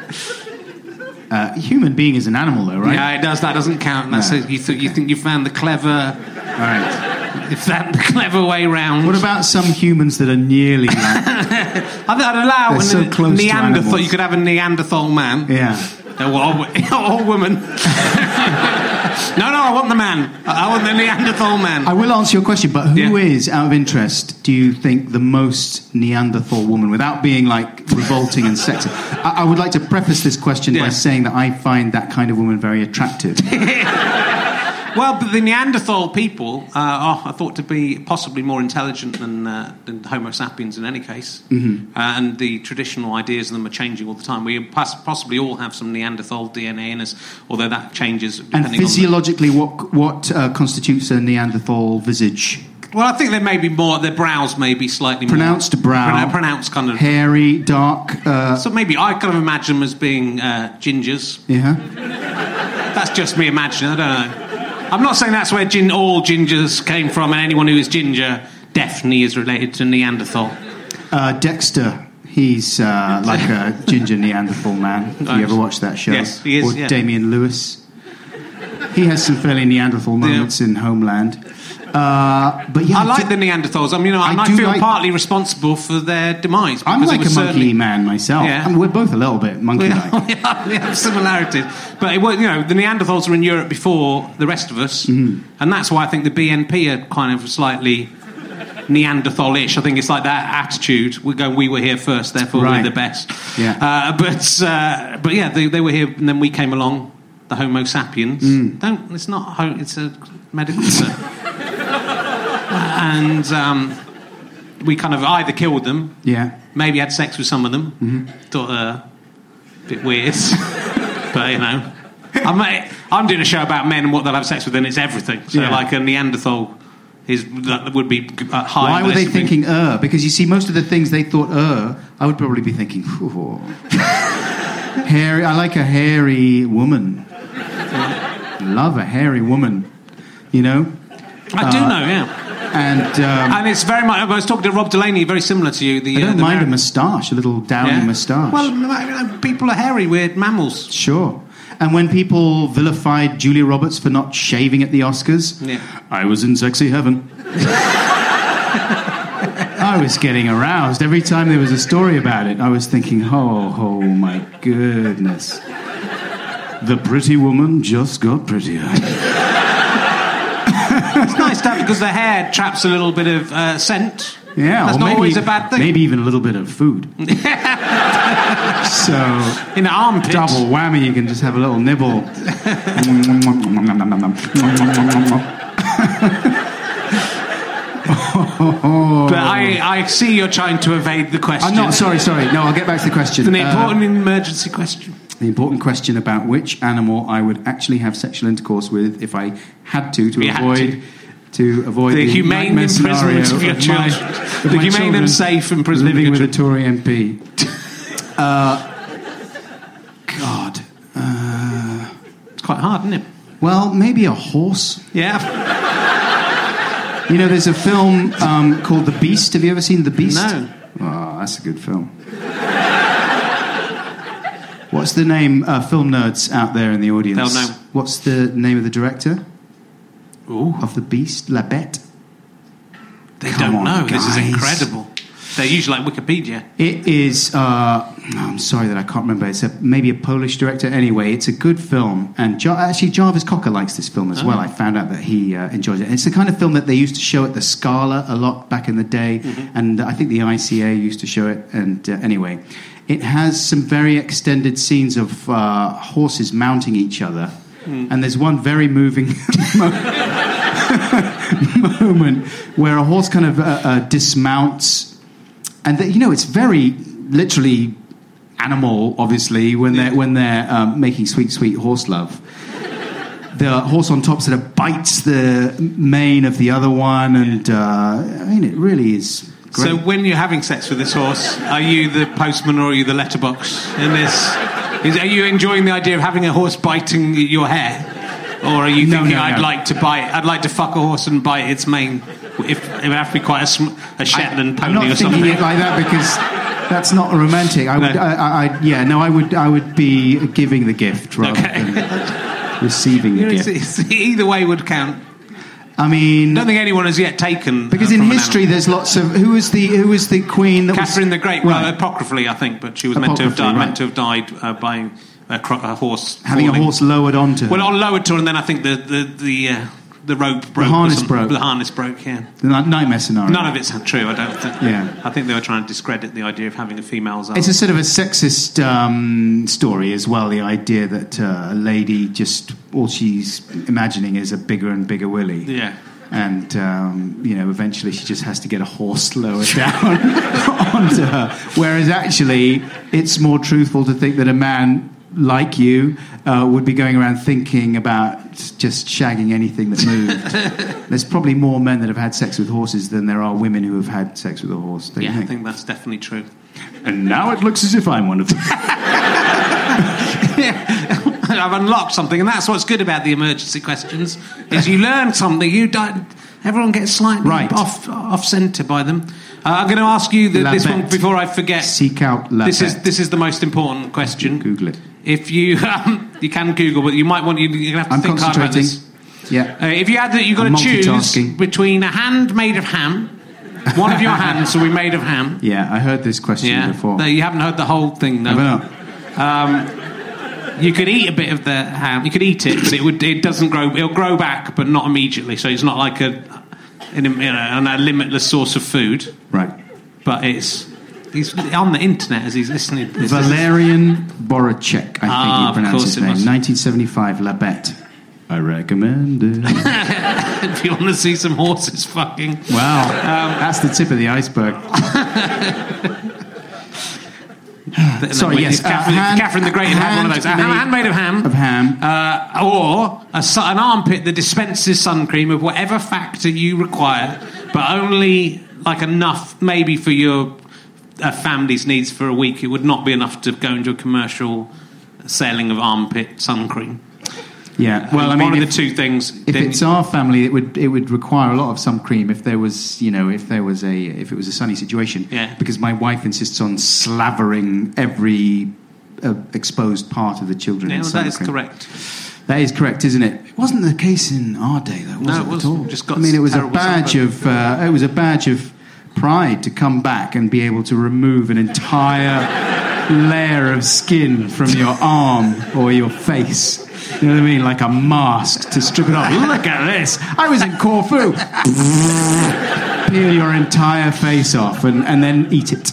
Human being is an animal, though, right? Yeah, it does. That doesn't count. That's you think you found the clever. All right. If that the clever way round. What about some humans that are nearly like? I'd allow so close Neanderthal. to you could have a Neanderthal man. Yeah. Or woman. No, I want the man. I want the Neanderthal man. I will answer your question, but who is, out of interest, do you think the most Neanderthal woman, without being like revolting and sexy? I would like to preface this question by saying that I find that kind of woman very attractive. Well, but the Neanderthal people are thought to be possibly more intelligent than Homo sapiens in any case. Mm-hmm. And the traditional ideas of them are changing all the time. We possibly all have some Neanderthal DNA in us, although that changes. And physiologically, what constitutes a Neanderthal visage? Well, I think there may be more. Their brows may be slightly pronounced more... brow. Pronounced kind of... hairy, dark... So maybe I kind of imagine them as being gingers. Yeah. That's just me imagining. I don't know. I'm not saying that's where all gingers came from, and anyone who is ginger definitely is related to Neanderthal. Dexter, he's like a ginger Neanderthal man. Have you ever watched that show? Yes, he is. Or Damian Lewis. He has some fairly Neanderthal moments in Homeland. But yeah, I like the Neanderthals. I mean, I feel partly responsible for their demise. I'm like a monkey man myself. Yeah. We're both a little bit monkey-like. We have similarities. But the Neanderthals were in Europe before the rest of us, and that's why I think the BNP are kind of slightly Neanderthal-ish. I think it's like that attitude. We were here first, therefore we're the best. Yeah. But yeah, they were here, and then we came along. The Homo sapiens. It's not. It's a medical term. And we kind of either killed them, maybe had sex with some of them. Thought a bit weird, but I'm doing a show about men and what they'll have sex with, and it's everything. So like a Neanderthal would be high. Why were they thinking Because you see, most of the things they thought I would probably be thinking, hairy. I like a hairy woman. Love a hairy woman. You know? I do know, yeah. And it's very much. I was talking to Rob Delaney, very similar to you. I don't mind a moustache, a little downy moustache. Well, people are hairy. We're mammals. Sure. And when people vilified Julia Roberts for not shaving at the Oscars, I was in sexy heaven. I was getting aroused every time there was a story about it. I was thinking, oh my goodness. The pretty woman just got prettier. It's nice to have, because the hair traps a little bit of scent. Yeah, that's not always a bad thing. Maybe even a little bit of food. So in the armpit, double whammy. You can just have a little nibble. But I see you're trying to evade the question. I'm not. Sorry. No, I'll get back to the question. It's an important emergency question. The important question about which animal I would actually have sexual intercourse with if I had to avoid the humane imprisonment of your children. The humane and safe imprisonment living with a Tory MP. God. It's quite hard, isn't it? Well, maybe a horse. Yeah. You know, there's a film called The Beast. Have you ever seen The Beast? No. Oh, that's a good film. What's the name? Film nerds out there in the audience. They'll know. What's the name of the director? Ooh. Of The Beast? La Bête? They don't know. Guys. This is incredible. They're usually like Wikipedia. It is... I'm sorry that I can't remember. It's maybe a Polish director. Anyway, it's a good film. And actually, Jarvis Cocker likes this film as well. I found out that he enjoys it. And it's the kind of film that they used to show at the Scala a lot back in the day. Mm-hmm. And I think the ICA used to show it. And anyway... It has some very extended scenes of horses mounting each other. And there's one very moving moment where a horse kind of dismounts. And, it's very literally animal, obviously, when they're making sweet, sweet horse love. The horse on top sort of bites the mane of the other one. And, it really is... Great. So when you're having sex with this horse, are you the postman or are you the letterbox in this? Are you enjoying the idea of having a horse biting your hair? Or are you thinking, I'd like to fuck a horse and bite its mane? If it would have to be quite a Shetland pony or something. I'm not thinking it like that because that's not romantic. I would be giving the gift rather than receiving the gift. Either way would count. I mean, I don't think anyone has yet taken. Because in history, there's lots of who was the queen that Catherine the Great. Well, apocryphally, I think, but she was meant to have died by a horse having falling. A horse lowered onto her. Well, lowered to her, and then I think the rope broke. The harness broke. The harness broke. Yeah. The nightmare scenario. None of it's true. I don't think. Yeah. I think they were trying to discredit the idea of having a female's arm. It's a sort of a sexist story as well. The idea that a lady just all she's imagining is a bigger and bigger willy. Yeah. And eventually she just has to get a horse lowered down onto her. Whereas actually, it's more truthful to think that a man like you would be going around thinking about just shagging anything that moved. There's probably more men that have had sex with horses than there are women who have had sex with a horse. Don't you think? I think that's definitely true. And now it looks as if I'm one of them. I've unlocked something, and that's what's good about the emergency questions, is you learn something. Everyone gets slightly off centre by them. I'm going to ask you this one before I forget. Seek out La Bête. This is the most important question. Google it. If you you can Google, but you might want you're going to have to think hard about this. Yeah. If you had you've got to choose between a hand made of ham. One of your hands will be made of ham. Yeah, I heard this question before. No, you haven't heard the whole thing, though. I don't. You could eat a bit of the ham. You could eat it, but it doesn't grow. It'll grow back, but not immediately. So it's not like a limitless source of food. Right. But he's on the internet as he's listening. Valerian Boracek, I think you pronounce his name. 1975, La Bête. I recommend it. If you want to see some horses fucking. Wow. That's the tip of the iceberg. Sorry, yes. Catherine the Great had one of those. A hand made of ham. Of ham. Or an armpit that dispenses sun cream of whatever factor you require, but only like enough maybe for your family's needs for a week. It would not be enough to go into a commercial selling of armpit sun cream. Yeah, well, I mean, one of the two things. If it's our family, it would require a lot of sun cream if there was, if it was a sunny situation. Yeah. Because my wife insists on slavering every exposed part of the children. Yeah, in that is cream. correct. That is correct, isn't it? It wasn't the case in our day, though. Was No, it it was. at all? Just got I mean, it was a terrible badge sunburn. of pride to come back and be able to remove an entire layer of skin from your arm or your face. You know what I mean? Like a mask to strip it off. Look at this. I was in Corfu. Peel your entire face off and then eat it.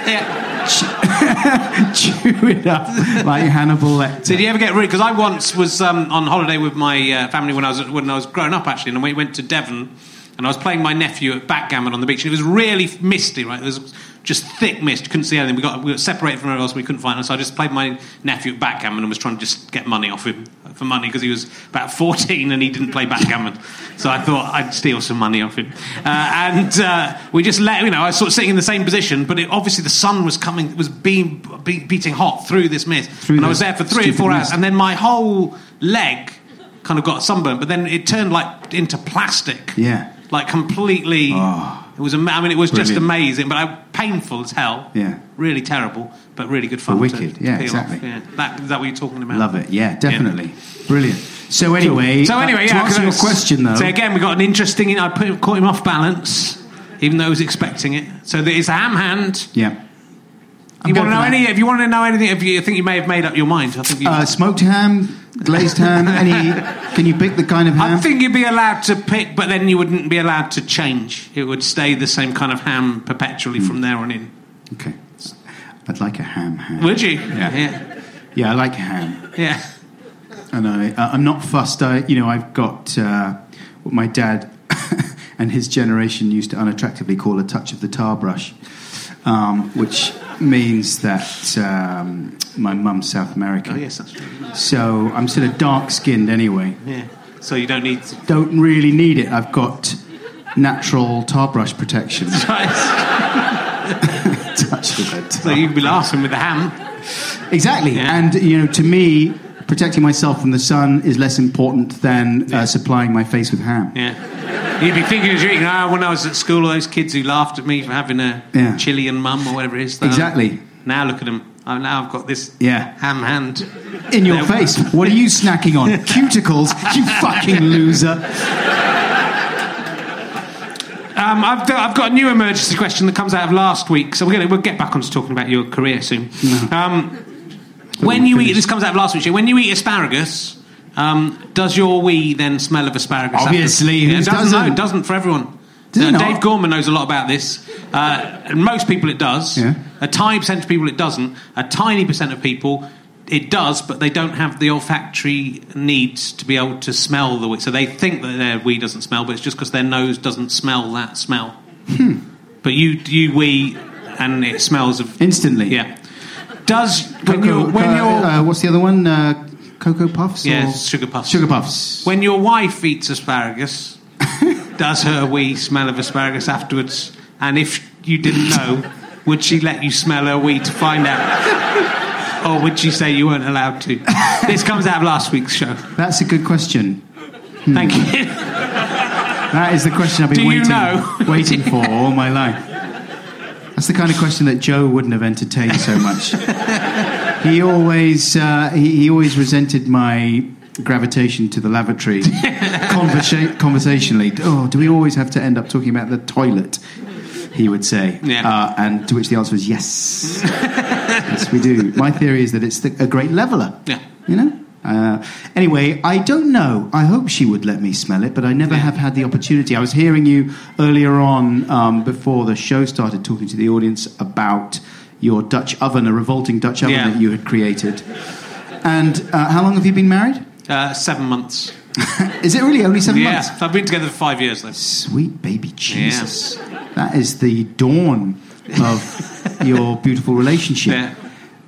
Chew it up like Hannibal Lecter. Did you ever get rid? Because I once was on holiday with my family when I was growing up, actually, and we went to Devon, and I was playing my nephew at backgammon on the beach, and it was really misty, right? It was just thick mist, couldn't see anything. We got separated from everyone else, we couldn't find him, so I just played my nephew at backgammon and was trying to just get money off him for money, because he was about 14 and he didn't play backgammon. So I thought I'd steal some money off him. We just I was sort of sitting in the same position, but obviously the sun was beating hot through this mist. And I was there for 3 or 4 hours, and then my whole leg kind of got sunburned, but then it turned into plastic. Yeah. Like completely... Oh. It was just Brilliant. amazing, but painful as hell. Yeah. Really terrible, but really good fun. Wicked, to yeah, peel exactly. off. Yeah. Is that what you're talking about? Love it, yeah, definitely. Yeah. Brilliant. So anyway, to answer your question, though... So again, we got an interesting... I caught him off balance, even though I was expecting it. So it's a ham hand. Yeah. If you want to know anything, if you think you may have made up your mind, I think you... smoked ham, glazed ham, can you pick the kind of ham? I think you'd be allowed to pick, but then you wouldn't be allowed to change. It would stay the same kind of ham perpetually from there on in. Okay. I'd like a ham. Would you? Yeah. Yeah, I like ham. Yeah. And I'm not fussed. I've got what my dad and his generation used to unattractively call a touch of the tar brush, which means that my mum's South American. Oh, yes, that's true. So I'm sort of dark-skinned anyway. Yeah. So you don't need... Don't really need it. I've got natural tar brush protection. Touch of it. So you'd be laughing with the ham. Exactly. Yeah. And, to me, protecting myself from the sun is less important than supplying my face with ham. Yeah. You'd be thinking as you're eating, when I was at school, all those kids who laughed at me for having a Chilean mum or whatever it is. Exactly. Now look at them. Now I've got this ham hand. In your face. What are you snacking on? Cuticles? You fucking loser. I've got a new emergency question that comes out of last week, so we'll get back onto talking about your career soon. No. When you eat, this comes out of last week, when you eat asparagus, does your wee then smell of asparagus? Obviously, it doesn't. No, it doesn't for everyone. Dave Gorman knows a lot about this. Most people it does. Yeah. A tiny percent of people it doesn't. A tiny percent of people it does, but they don't have the olfactory needs to be able to smell the wee. So they think that their wee doesn't smell, but it's just because their nose doesn't smell that smell. But you wee, and it smells of instantly. Yeah. Does when you're what's the other one? Cocoa Puffs? Yeah, Sugar Puffs. Sugar Puffs. When your wife eats asparagus, does her wee smell of asparagus afterwards? And if you didn't know, would she let you smell her wee to find out? Or would she say you weren't allowed to? This comes out of last week's show. That's a good question. Thank you. That is the question I've been waiting for all my life. That's the kind of question that Joe wouldn't have entertained so much. He always resented my gravitation to the lavatory conversationally. Oh, do we always have to end up talking about the toilet? He would say. Yeah. And to which the answer was yes. Yes, we do. My theory is that it's a great leveller. Yeah. Anyway, I don't know. I hope she would let me smell it, but I never have had the opportunity. I was hearing you earlier on, before the show started, talking to the audience about your Dutch oven, a revolting Dutch oven that you had created. And how long have you been married? 7 months. Is it really only 7 months? Yeah, I've been together for 5 years, though. Sweet baby Jesus. Yeah. That is the dawn of your beautiful relationship. Yeah.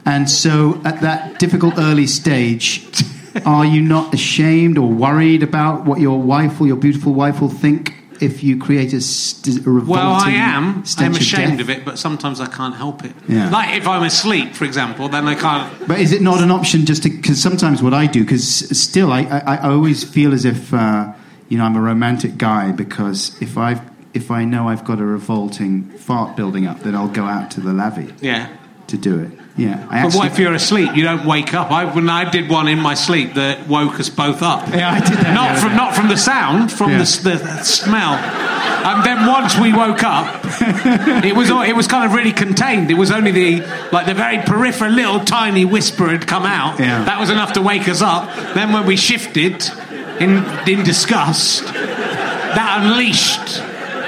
And so at that difficult early stage, are you not ashamed or worried about what your wife or your beautiful wife will think if you create a revolting Well, I am. I'm ashamed of it, but sometimes I can't help it. Yeah. Like if I'm asleep, for example, then I can't... But is it not an option just to... Because sometimes what I do, because still I always feel as if, I'm a romantic guy, because if I know I've got a revolting fart building up, then I'll go out to the lavvy to do it. Yeah. But what if you're asleep? You don't wake up. When I did one in my sleep that woke us both up. Yeah, I did that. Not from the sound, from the smell. And then once we woke up, it was kind of really contained. It was only the very peripheral little tiny whisper had come out. Yeah. That was enough to wake us up. Then when we shifted in disgust, that unleashed.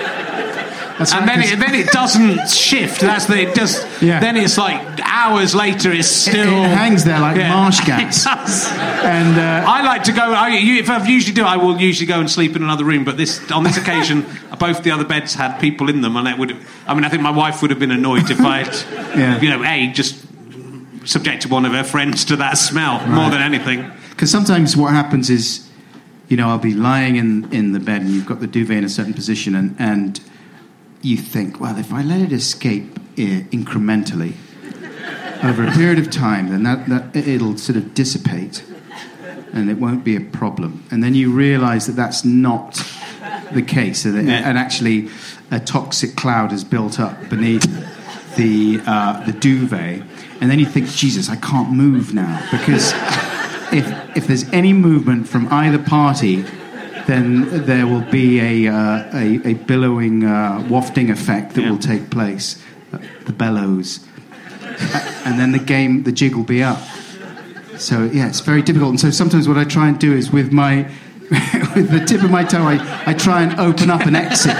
And then it doesn't shift. Then it's like hours later. It's still it hangs there like marsh gas. And I like to go. If I usually do, I will usually go and sleep in another room. But on this occasion, both the other beds had people in them, and I think my wife would have been annoyed if I'd, just subjected one of her friends to that smell more than anything. Because sometimes what happens is, I'll be lying in the bed and you've got the duvet in a certain position, and you think, well, if I let it escape incrementally over a period of time, then that it'll sort of dissipate and it won't be a problem. And then you realise that that's not the case, and actually a toxic cloud is built up beneath the duvet. And then you think, Jesus, I can't move now, because if there's any movement from either party, then there will be a billowing, wafting effect that will take place, the bellows, and then the jig will be up. So it's very difficult. And so sometimes what I try and do is with the tip of my toe, I try and open up an exit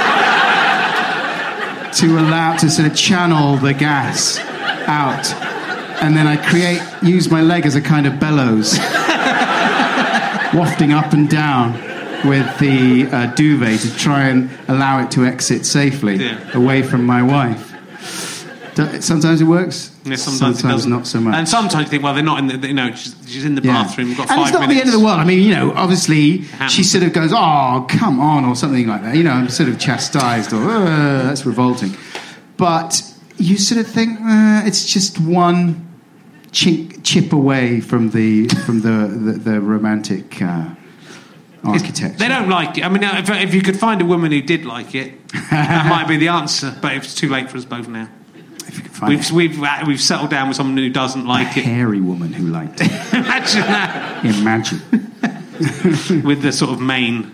to sort of channel the gas out, and then I use my leg as a kind of bellows, wafting up and down with the duvet to try and allow it to exit safely away from my wife. Sometimes it works. Yeah, sometimes not so much. And sometimes you think, well, they're not in the. She's in the bathroom. We've got 5 minutes. And it's not the end of the world. I mean, obviously she sort of goes, "Oh, come on," or something like that. I'm sort of chastised, or that's revolting. But you sort of think it's just one chip away from the romantic. Architecture. They don't like it. I mean, if you could find a woman who did like it, that might be the answer. But it's too late for us both now. If you could find we've settled down with someone who doesn't like it. A hairy woman who liked it. Imagine that. Imagine. With the sort of mane.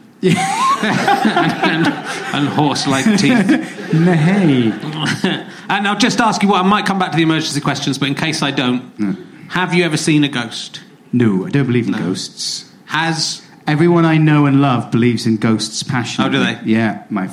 and horse-like teeth. Nay. And I'll just ask you I might come back to the emergency questions, but in case I don't, have you ever seen a ghost? No, I don't believe in ghosts. Has everyone I know and love believes in ghosts passionately? Oh, do they? Yeah, my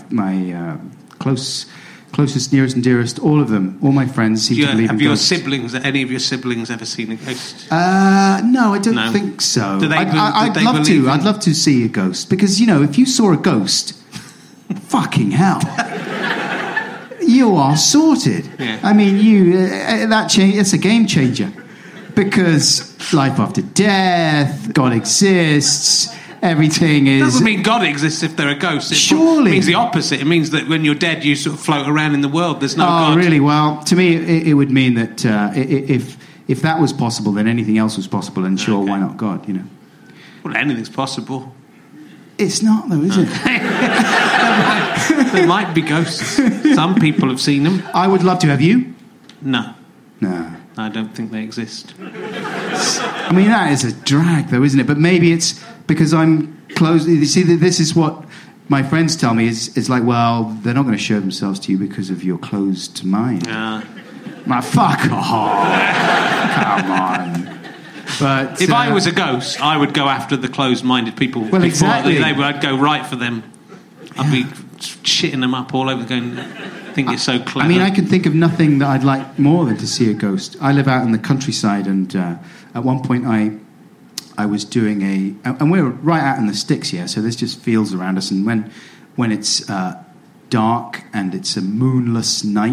closest, nearest and dearest, all of them, all my friends seem to believe in ghosts. Have any of your siblings ever seen a ghost? No, I don't think so. I'd love to see a ghost, because, if you saw a ghost, fucking hell, you are sorted. Yeah. I mean, it's a game changer, because life after death, God exists. Everything is... It doesn't mean God exists if they're a ghost. Surely. It means the opposite. It means that when you're dead, you sort of float around in the world. There's no God. Oh, really? Well, to me, it would mean that if that was possible, then anything else was possible, and why not God, Well, anything's possible. It's not, though, is it? There might be ghosts. Some people have seen them. I would love to. Have you? No. No. I don't think they exist. I mean, that is a drag, though, isn't it? But maybe it's because I'm close. You see, this is what my friends tell me. It's like, well, they're not going to show themselves to you because of your closed mind. Fuck off. Come on. But if I was a ghost, I would go after the closed-minded people. Well, exactly. I'd go right for them. I'd be shitting them up all over, going, I think it's so clever. I mean, I can think of nothing that I'd like more than to see a ghost. I live out in the countryside, and at one point I was doing and we're right out in the sticks here, so there's just fields around us, and when it's dark and it's a moonless night,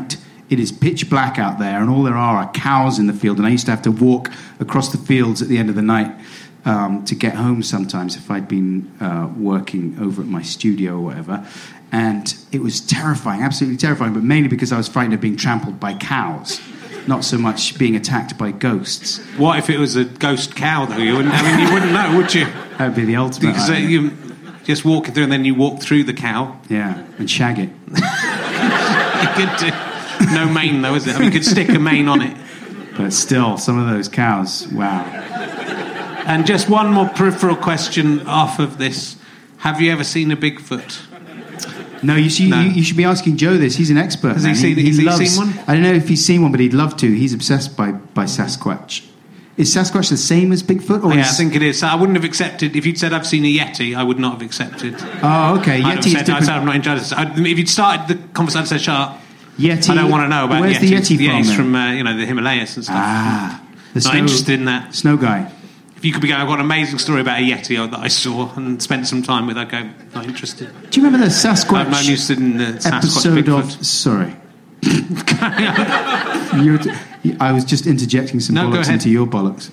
it is pitch black out there, and all there are cows in the field. And I used to have to walk across the fields at the end of the night to get home sometimes if I'd been working over at my studio or whatever. And it was terrifying, absolutely terrifying, but mainly because I was frightened of being trampled by cows, not so much being attacked by ghosts. What if it was a ghost cow, though? You wouldn't know, would you? That would be the ultimate. Because you just walking through and then you walk through the cow. Yeah, and shag it. You could do. No mane, though, is it? I mean, you could stick a mane on it. But still, some of those cows, wow. And just one more peripheral question off of this. Have you ever seen a Bigfoot? No, you should be asking Joe this. He's an expert. Has he seen one? I don't know if he's seen one, but he'd love to. He's obsessed by Sasquatch. Is Sasquatch the same as Bigfoot? Or I think it is. I wouldn't have accepted... If you'd said I've seen a Yeti, I would not have accepted. Oh, okay. Yeti is different. I said I'm not interested. If you'd started the conversation, I'd say, shut up. Yeti, I don't want to know about where's Yeti. The Yeti from? Yeti's from the Himalayas and stuff. Not interested in that. Snow guy. If you could be going, I've got an amazing story about a Yeti that I saw and spent some time with, I'd go, not interested. Do you remember the Sasquatch I'm not interested in the Sasquatch episode Bigfoot. Sorry. I was just interjecting some bollocks into your bollocks.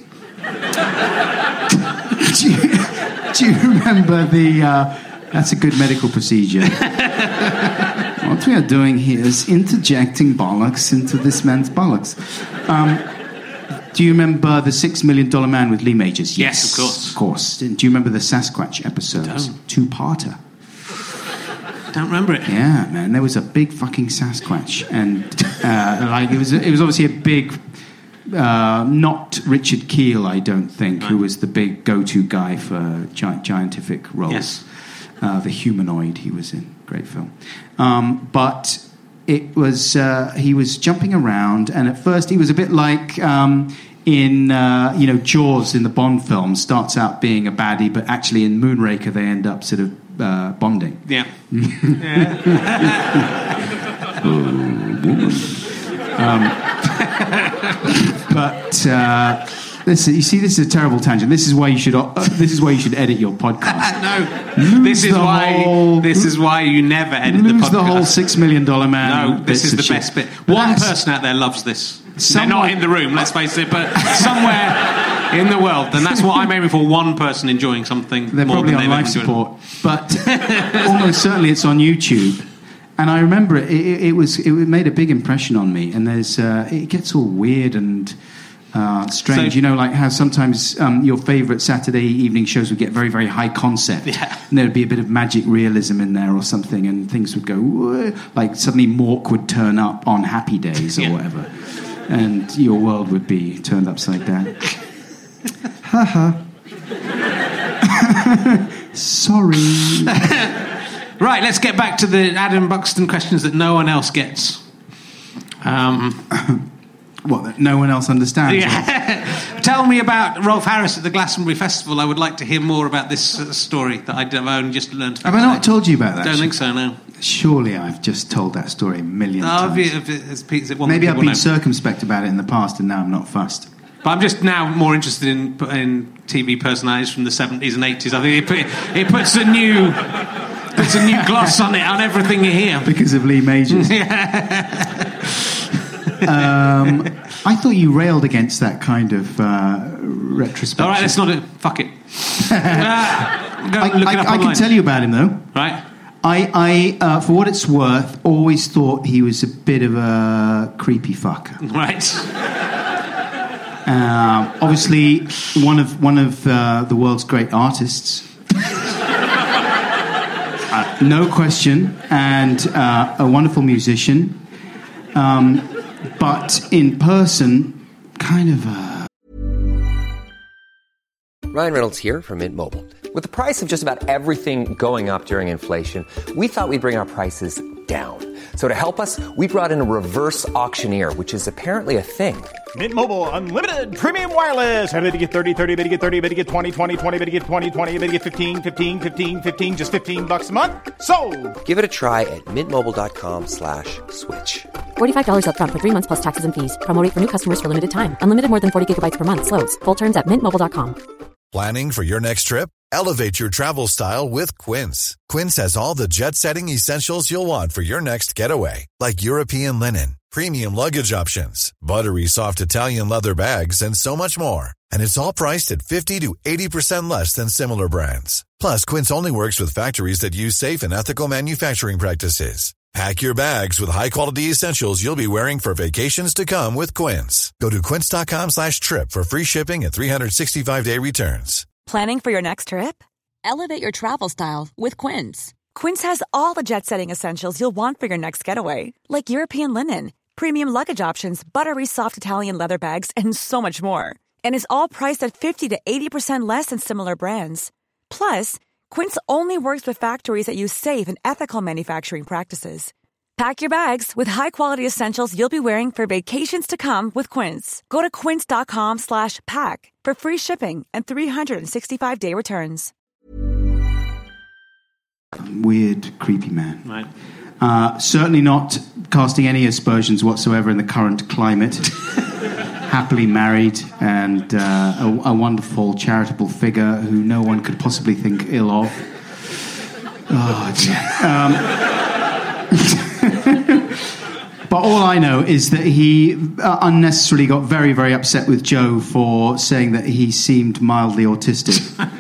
do you remember the... that's a good medical procedure. What we are doing here is interjecting bollocks into this man's bollocks. Do you remember the $6 Million Man with Lee Majors? Yes, of course. Of course. Do you remember the Sasquatch episodes? Two-parter. Don't remember it. Yeah, man. There was a big fucking Sasquatch. And it was obviously a big... not Richard Keel, I don't think, who was the big go-to guy for giantific roles. Yes. The Humanoid he was in. Great film. But... It was he was jumping around, and at first he was a bit like in Jaws in the Bond film. Starts out being a baddie, but actually in Moonraker they end up sort of bonding. Yeah. But listen, you see, this is a terrible tangent. This is why you should edit your podcast. No, this is why you never edit the podcast. Lose the whole $6 Million Man. No, this is the best bit. One person out there loves this. They're not in the room, let's face it, but somewhere in the world, and that's what I'm aiming for. One person enjoying something. They're more probably than on life support, but almost certainly it's on YouTube. And I remember it made a big impression on me. And there's it gets all weird and strange. So, like how sometimes your favourite Saturday evening shows would get very, very high concept. Yeah. And there'd be a bit of magic realism in there or something, and things would go, like suddenly Mork would turn up on Happy Days or whatever. And your world would be turned upside down. Haha. Sorry. Right, let's get back to the Adam Buxton questions that no one else gets. What, that no one else understands? Yeah. Tell me about Rolf Harris at the Glastonbury Festival. I would like to hear more about this story that I've only just learned about. Have I not told you about that? Don't think so, no. Surely I've just told that story a million times. Maybe I've been circumspect about it in the past and now I'm not fussed. But I'm just now more interested in TV personalities from the 70s and 80s. I think it puts a new gloss on it, on everything you hear. Because of Lee Majors. I thought you railed against that kind of retrospection. All right, let's not do it. Fuck it. I can tell you about him, though. Right. I for what it's worth, always thought he was a bit of a creepy fucker. Right. Obviously, one of the world's great artists. No question, and a wonderful musician. But in person, kind of Ryan Reynolds here from Mint Mobile. With the price of just about everything going up during inflation, we thought we'd bring our prices down. So to help us, we brought in a reverse auctioneer, which is apparently a thing. Mint Mobile Unlimited Premium Wireless. How to get 30, 30, bit to get 30, bit to get 20, 20, 20, bit to get 20, 20, bit to get 15, 15, 15, 15, just $15 a month? Sold! Give it a try at mintmobile.com/switch. $45 up front for 3 months plus taxes and fees. Promo rate for new customers for limited time. Unlimited more than 40 gigabytes per month slows. Full terms at mintmobile.com. Planning for your next trip? Elevate your travel style with Quince. Quince has all the jet-setting essentials you'll want for your next getaway, like European linen, premium luggage options, buttery soft Italian leather bags, and so much more. And it's all priced at 50 to 80% less than similar brands. Plus, Quince only works with factories that use safe and ethical manufacturing practices. Pack your bags with high-quality essentials you'll be wearing for vacations to come with Quince. Go to quince.com/trip for free shipping and 365-day returns. Planning for your next trip? Elevate your travel style with Quince. Quince has all the jet-setting essentials you'll want for your next getaway, like European linen, premium luggage options, buttery soft Italian leather bags, and so much more. And is all priced at 50 to 80% less than similar brands. Plus, Quince only works with factories that use safe and ethical manufacturing practices. Pack your bags with high-quality essentials you'll be wearing for vacations to come with Quince. Go to quince.com/pack for free shipping and 365-day returns. Weird, creepy man. Right. Certainly not casting any aspersions whatsoever in the current climate. Happily married and a wonderful charitable figure who no one could possibly think ill of. Oh, but all I know is that he unnecessarily got very, very upset with Joe for saying that he seemed mildly autistic.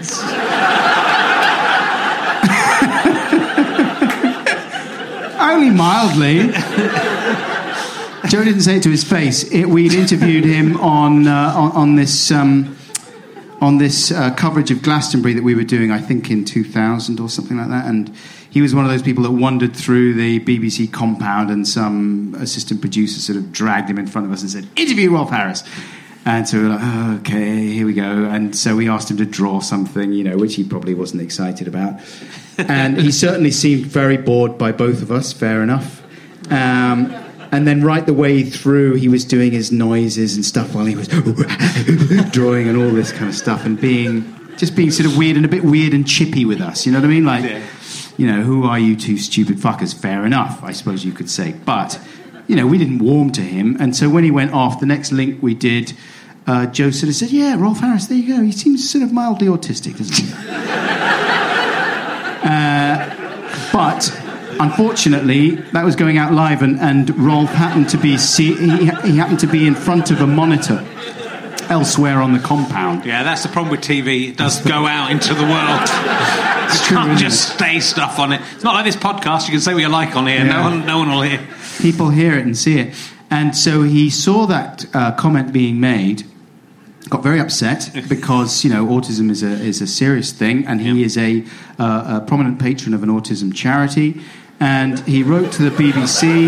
Only mildly. Joe didn't say it to his face. We'd interviewed him on this coverage of Glastonbury that we were doing, I think, in 2000 or something like that. And he was one of those people that wandered through the BBC compound, and some assistant producer sort of dragged him in front of us and said, "Interview Rolf Harris." And so we were like, oh, okay, here we go. And so we asked him to draw something, which he probably wasn't excited about. And he certainly seemed very bored by both of us, fair enough. And then right the way through, he was doing his noises and stuff while he was drawing and all this kind of stuff, and being sort of weird and a bit weird and chippy with us. You know what I mean? Like, who are you two stupid fuckers? Fair enough, I suppose you could say. But, we didn't warm to him. And so when he went off, the next link we did, Joe sort of said, yeah, Rolf Harris, there you go. He seems sort of mildly autistic, doesn't he? But unfortunately, that was going out live, and Rolf happened to be he happened to be in front of a monitor elsewhere on the compound. Yeah, that's the problem with TV. It does go out into the world. You can't just stay stuff on it. It's not like this podcast. You can say what you like on here. Yeah. No one will hear. People hear it and see it. And so he saw that comment being made, got very upset because autism is a serious thing, and he is a prominent patron of an autism charity. And he wrote to the BBC,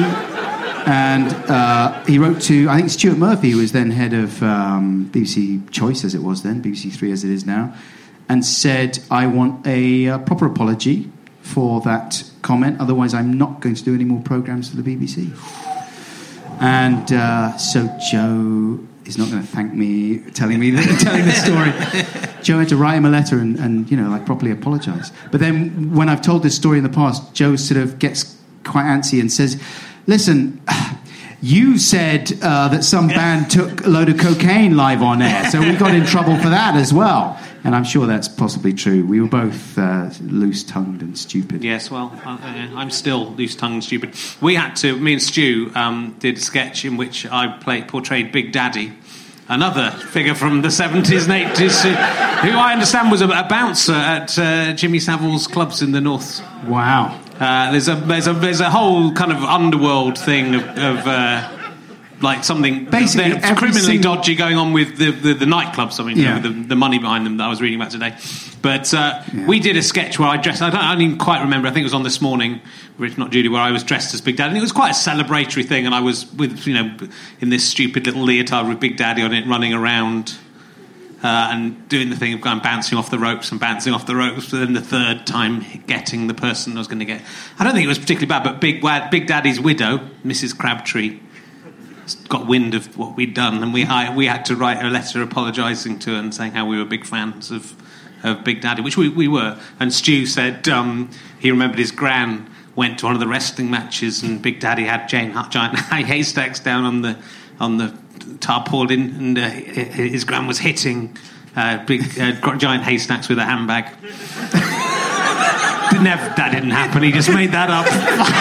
and he wrote to, I think, Stuart Murphy, who was then head of BBC Choice, as it was then, BBC Three as it is now, and said, I want a proper apology for that comment, otherwise I'm not going to do any more programmes for the BBC. And so Joe is not going to thank me telling this story. Joe had to write him a letter and properly apologise. But then when I've told this story in the past, Joe sort of gets quite antsy and says, listen, you said that some band took a load of cocaine live on air, so we got in trouble for that as well. And I'm sure that's possibly true. We were both loose-tongued and stupid. Yes, well, I'm still loose-tongued and stupid. Me and Stu did a sketch in which I portrayed Big Daddy, another figure from the 70s and 80s, who I understand was a bouncer at Jimmy Savile's clubs in the north. Wow. There's a whole kind of underworld thing of like something basically criminally dodgy going on with the nightclubs. I mean, the money behind them that I was reading about today. But we did a sketch where I dressed. I don't even quite remember. I think it was on This Morning, If Not Judy, where I was dressed as Big Daddy, and it was quite a celebratory thing. And I was with in this stupid little leotard with Big Daddy on it, running around and doing the thing of going bouncing off the ropes. But then the third time getting the person I was going to get. I don't think it was particularly bad, but Big Daddy's widow, Mrs. Crabtree, got wind of what we'd done, and we had to write a letter apologising to her and saying how we were big fans of Big Daddy, which we were. And Stu said he remembered his gran went to one of the wrestling matches, and Big Daddy had giant haystacks down on the tarpaulin, and his gran was hitting big giant haystacks with a handbag. That didn't happen. He just made that up.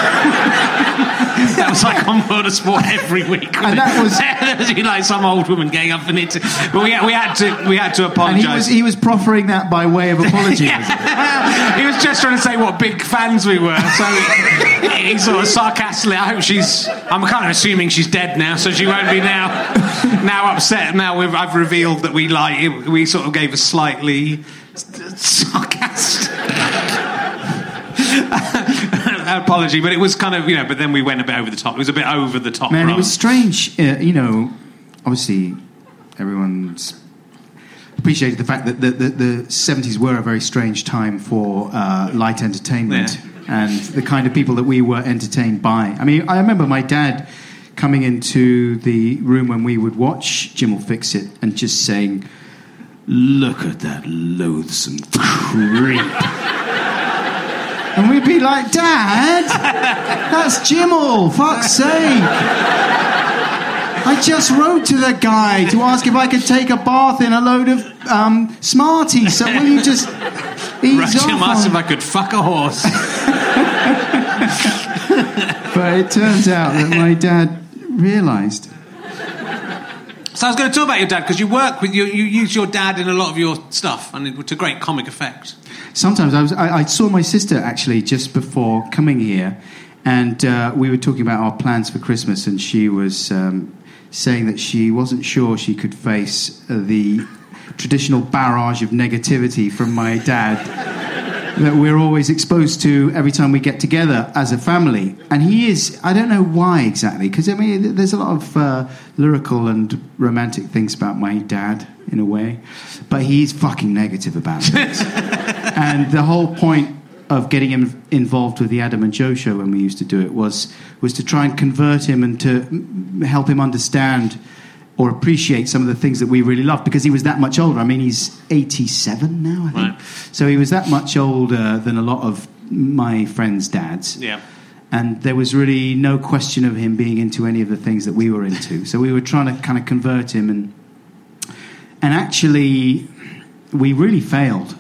That was like on World of Sport every week. And that was like some old woman getting up and it. But we had to apologise. And he was proffering that by way of apology. Yeah. He was just trying to say what big fans we were. So he sort of sarcastically. I'm kind of assuming she's dead now, so she won't be now upset. Now I've revealed that we sort of gave a slightly sarcastic apology, but it was kind of, but then we went a bit over the top. It was a bit over the top. Man, it was strange. Obviously, everyone's appreciated the fact that the 70s were a very strange time for light entertainment and the kind of people that we were entertained by. I mean, I remember my dad coming into the room when we would watch Jim Will Fix It and just saying, "Look at that loathsome creep." And we'd be like, "Dad, that's Jimmel, fuck's sake. I just wrote to the guy to ask if I could take a bath in a load of Smarties, so will you just ease off?" Asked if I could fuck a horse. But it turns out that my dad realised. So I was going to talk about your dad, because you use your dad in a lot of your stuff, and to great comic effect. Sometimes I saw my sister actually just before coming here, and we were talking about our plans for Christmas, and she was saying that she wasn't sure she could face the traditional barrage of negativity from my dad that we're always exposed to every time we get together as a family. And he is, I don't know why exactly, because I mean there's a lot of lyrical and romantic things about my dad in a way, but he's fucking negative about it. And the whole point of getting him involved with the Adam and Joe show when we used to do it was to try and convert him and to help him understand or appreciate some of the things that we really love, because he was that much older. I mean, he's 87 now, I think. Right. So he was that much older than a lot of my friends' dads. Yeah. And there was really no question of him being into any of the things that we were into. So we were trying to kind of convert him, and actually we really failed.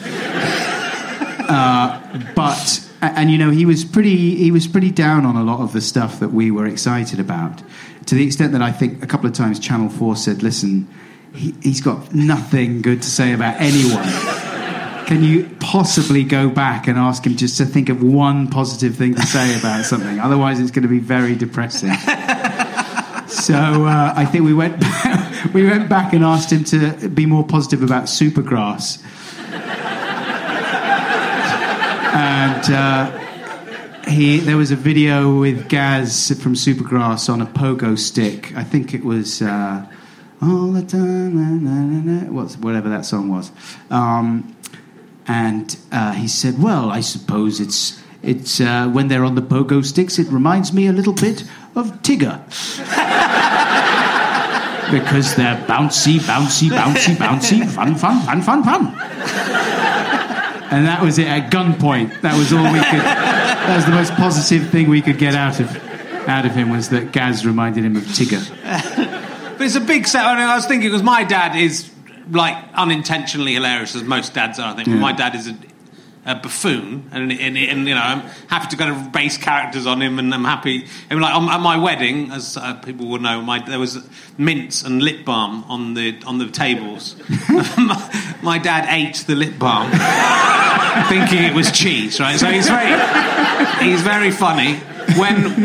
He was pretty down on a lot of the stuff that we were excited about, to the extent that I think a couple of times Channel 4 said, "Listen, he's got nothing good to say about anyone. Can you possibly go back and ask him just to think of one positive thing to say about something? Otherwise it's going to be very depressing." So I think we went back and asked him to be more positive about Supergrass. And there was a video with Gaz from Supergrass on a pogo stick. I think it was All the Time, whatever that song was. And he said, "Well, I suppose it's when they're on the pogo sticks, it reminds me a little bit of Tigger." Because they're bouncy, bouncy, bouncy, bouncy, fun, fun, fun, fun, fun. And that was it at gunpoint. That was all we could. That was the most positive thing we could get out of him, was that Gaz reminded him of Tigger. But it's a big set. I was thinking, because my dad is like unintentionally hilarious, as most dads are. I think my dad is a buffoon, and I'm happy to kind of base characters on him, and I'm happy. And like at my wedding, as people will know, there was mints and lip balm on the tables. My dad ate the lip balm, thinking it was cheese. Right, so he's very funny. When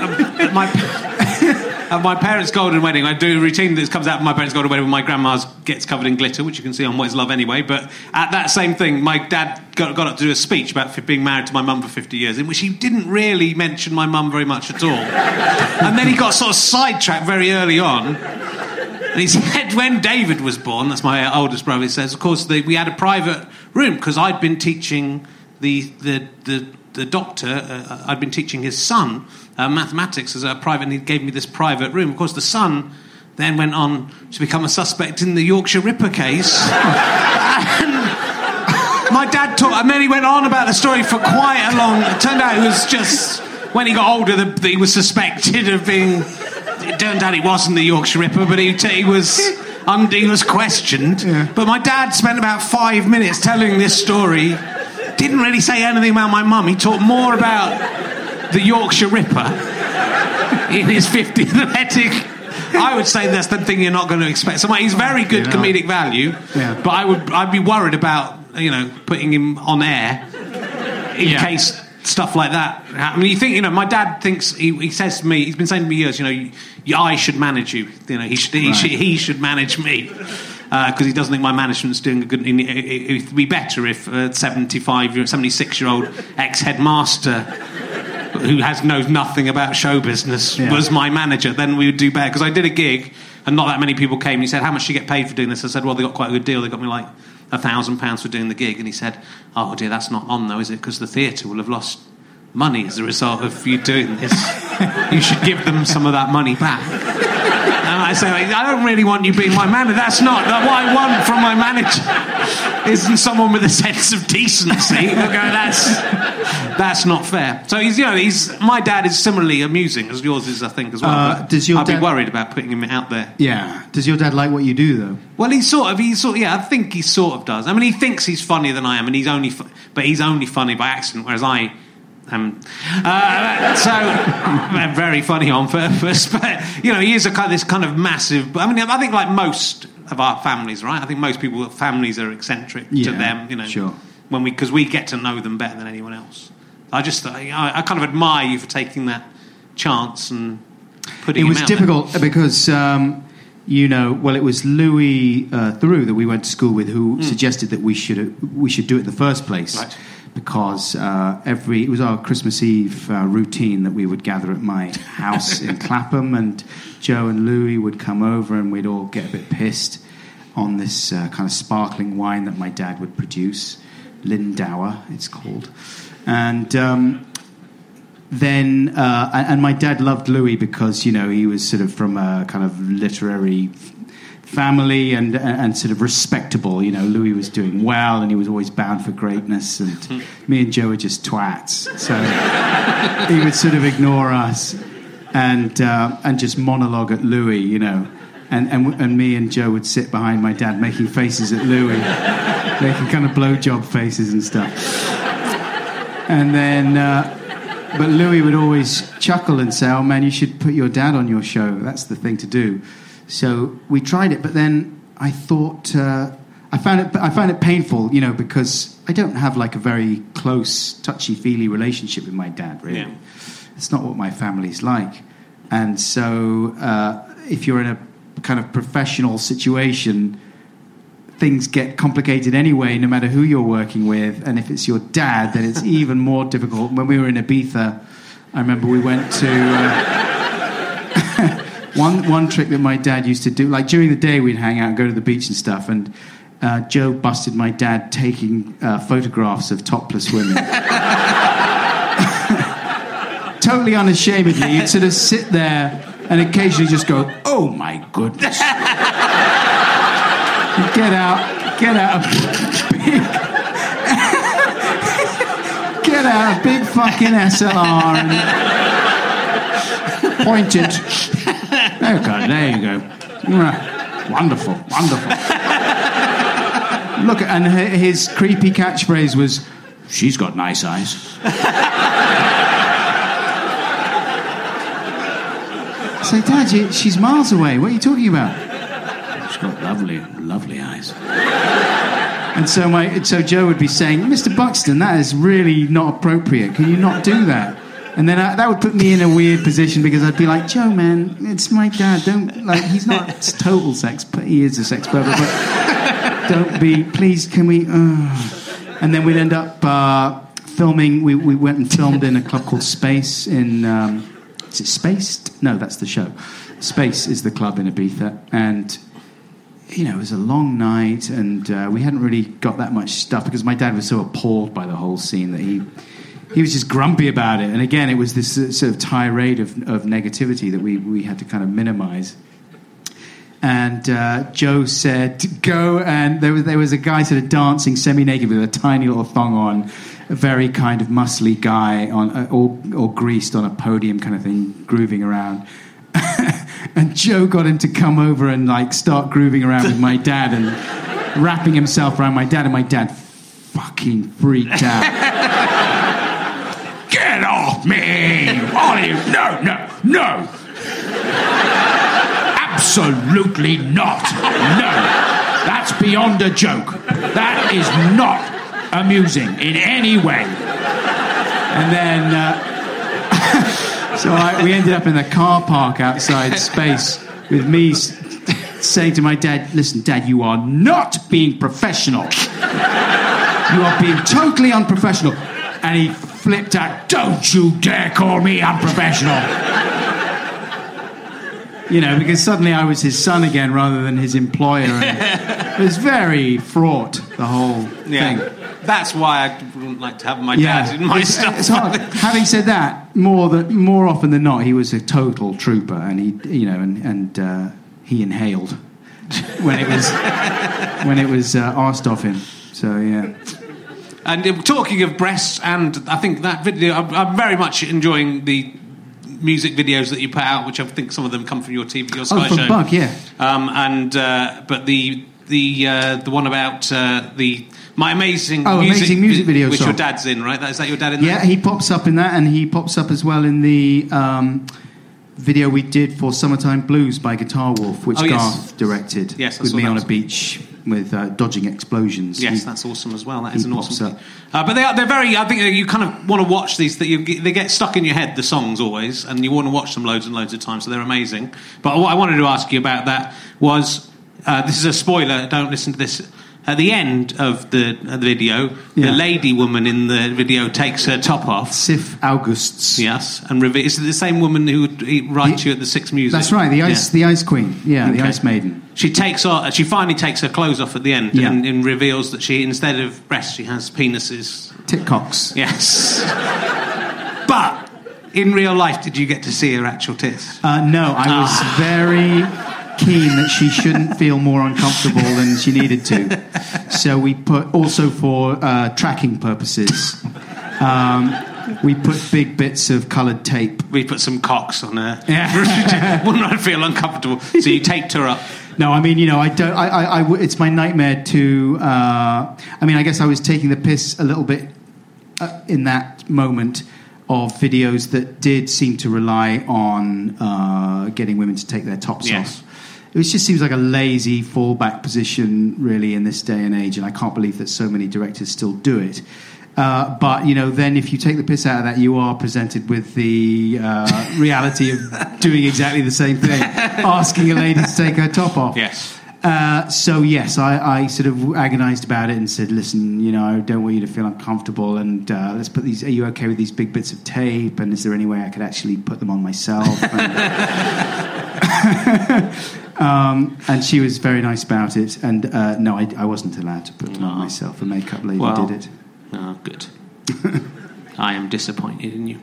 at my parents' golden wedding, I do a routine that comes out of my parents' golden wedding when my grandma gets covered in glitter, which you can see on What Is Love Anyway. But at that same thing, my dad got up to do a speech about being married to my mum for 50 years, in which he didn't really mention my mum very much at all. And then he got sort of sidetracked very early on. And he said, when David was born, that's my oldest brother, he says, of course, we had a private room, because I'd been teaching the doctor, I'd been teaching his son mathematics as a private, and he gave me this private room. Of course, the son then went on to become a suspect in the Yorkshire Ripper case. And my dad and then he went on about the story for quite a long. It turned out it was just when he got older that he was suspected of being. It turned out he wasn't the Yorkshire Ripper, but he was Undine was questioned. Yeah. But my dad spent about 5 minutes telling this story. Didn't really say anything about my mum. He talked more about the Yorkshire Ripper in his 50th epic. I would say that's the thing you're not going to expect. So he's very good comedic value, but I'd be worried about putting him on air in case stuff like that happens. You think my dad thinks he says to me, he's been saying to me years, I should manage you. He should manage me because he doesn't think my management's doing a good. It would be better if a 76-year-old ex-headmaster who knows nothing about show business was my manager. Then we would do better, because I did a gig and not that many people came. He said, how much do you get paid for doing this? I said, well, they got quite a good deal. They got me like £1,000 for doing the gig. And he said, oh dear, that's not on though, is it? Because the theatre will have lost money as a result of you doing this. You should give them some of that money back. And I say, I don't really want you being my manager. That's not what I want from my manager. Isn't someone with a sense of decency? That's not fair. So my dad is similarly amusing as yours is, I think, as well. I'd be worried about putting him out there. Yeah. Does your dad like what you do, though? Well, I think he sort of does. I mean, he thinks he's funnier than I am, and he's only funny by accident, whereas I am. So very funny on purpose. But he is this kind of massive. I mean, I think like most of our families, right? I think most people's families are eccentric to them. Sure. Because we get to know them better than anyone else. I kind of admire you for taking that chance and putting him out. It was difficult because, it was Louis Theroux that we went to school with who suggested that we should do it in the first place. Right. Because it was our Christmas Eve routine that we would gather at my house in Clapham, and Joe and Louis would come over and we'd all get a bit pissed on this kind of sparkling wine that my dad would produce. Lindauer, it's called. And then my dad loved Louis because, he was sort of from a kind of literary family and sort of respectable. Louis was doing well and he was always bound for greatness, and me and Joe were just twats. So he would sort of ignore us and just monologue at Louis, And me and Joe would sit behind my dad making faces at Louis, making kind of blowjob faces and stuff. And then, but Louis would always chuckle and say, oh man, you should put your dad on your show. That's the thing to do. So we tried it, but then I thought, I found it painful, because I don't have like a very close, touchy-feely relationship with my dad, really. Yeah. It's not what my family's like. And so if you're in a kind of professional situation, things get complicated anyway, no matter who you're working with. And if it's your dad, then it's even more difficult. When we were in Ibiza, I remember we went to one trick that my dad used to do. Like during the day, we'd hang out and go to the beach and stuff. And Joe busted my dad taking photographs of topless women. Totally unashamedly, you'd sort of sit there and occasionally just go, oh my goodness. Get out a big fucking SLR and point it. There you go. Wonderful. Look, and his creepy catchphrase was, she's got nice eyes. I say, Dad, she's miles away. What are you talking about? She's got lovely eyes. And so Joe would be saying, Mr. Buxton, that is really not appropriate. Can you not do that? And then that would put me in a weird position because I'd be like, Joe, man, it's my dad. Don't, like, he's not total sex, but he is a sex pervert. But don't be, please, can we? And then we'd end up filming. We went and filmed in a club called Space in. Is it Spaced? No, that's the show. Space is the club in Ibiza, and it was a long night, and we hadn't really got that much stuff because my dad was so appalled by the whole scene that he was just grumpy about it. And again, it was this sort of tirade of negativity that we had to kind of minimize. And Joe said, go, and there was a guy sort of dancing semi-naked with a tiny little thong on, a very kind of muscly guy, all greased on a podium kind of thing, grooving around. And Joe got him to come over and like start grooving around with my dad and wrapping himself around my dad, and my dad fucking freaked out. Get off me! Ollie, no! Absolutely not! No! That's beyond a joke. That is not amusing in any way. And then... So we ended up in the car park outside Space with me saying to my dad, listen, Dad, you are not being professional. You are being totally unprofessional. And he flipped out, don't you dare call me unprofessional. Because suddenly I was his son again rather than his employer. And it was very fraught, the whole thing. That's why I wouldn't like to have my dad in my stuff. It's hard. Having said that, more often than not, he was a total trooper, and he inhaled when it was asked of him. So yeah. And talking of breasts, and I think that video, I'm very much enjoying the music videos that you put out, which I think some of them come from your TV, your Sky from show. Bug, yeah. But the one about the My Amazing Music Video which song. your dad's in, right? Is that your dad in that? Yeah, he pops up in that, and he pops up as well in the video we did for Summertime Blues by Guitar Wolf, which Garth directed. Yes, with me on a beach with dodging explosions. Yes, that's awesome as well. That is an awesome thing. But they're very... I think you kind of want to watch these... They get stuck in your head, the songs, always, and you want to watch them loads and loads of times, so they're amazing. But what I wanted to ask you about that was... this is a spoiler, don't listen to this... At the end of the video, the lady woman in the video takes her top off. Sif Augusts. Yes, and is it the same woman who writes you at the Six Music? That's right, the Ice Queen. Yeah, the Ice Maiden. She finally takes her clothes off at the end and reveals that she, instead of breasts, she has penises. Titcocks. Yes. But in real life, did you get to see her actual tits? No, I was very keen that she shouldn't feel more uncomfortable than she needed to. So we put, also for tracking purposes, we put big bits of coloured tape. We put some cocks on her. Yeah. Wouldn't I feel uncomfortable? So you taped her up. No, I mean, I don't. It's my nightmare to. I guess I was taking the piss a little bit in that moment of videos that did seem to rely on getting women to take their tops off. It just seems like a lazy fallback position, really, in this day and age, and I can't believe that so many directors still do it. But, then if you take the piss out of that, you are presented with the reality of doing exactly the same thing, asking a lady to take her top off. Yes. So, yes, I sort of agonised about it and said, listen, I don't want you to feel uncomfortable, and let's put these... Are you okay with these big bits of tape? And is there any way I could actually put them on myself? And she was very nice about it. And no, I wasn't allowed to put them on myself. A makeup lady did it. Oh, good. I am disappointed in you.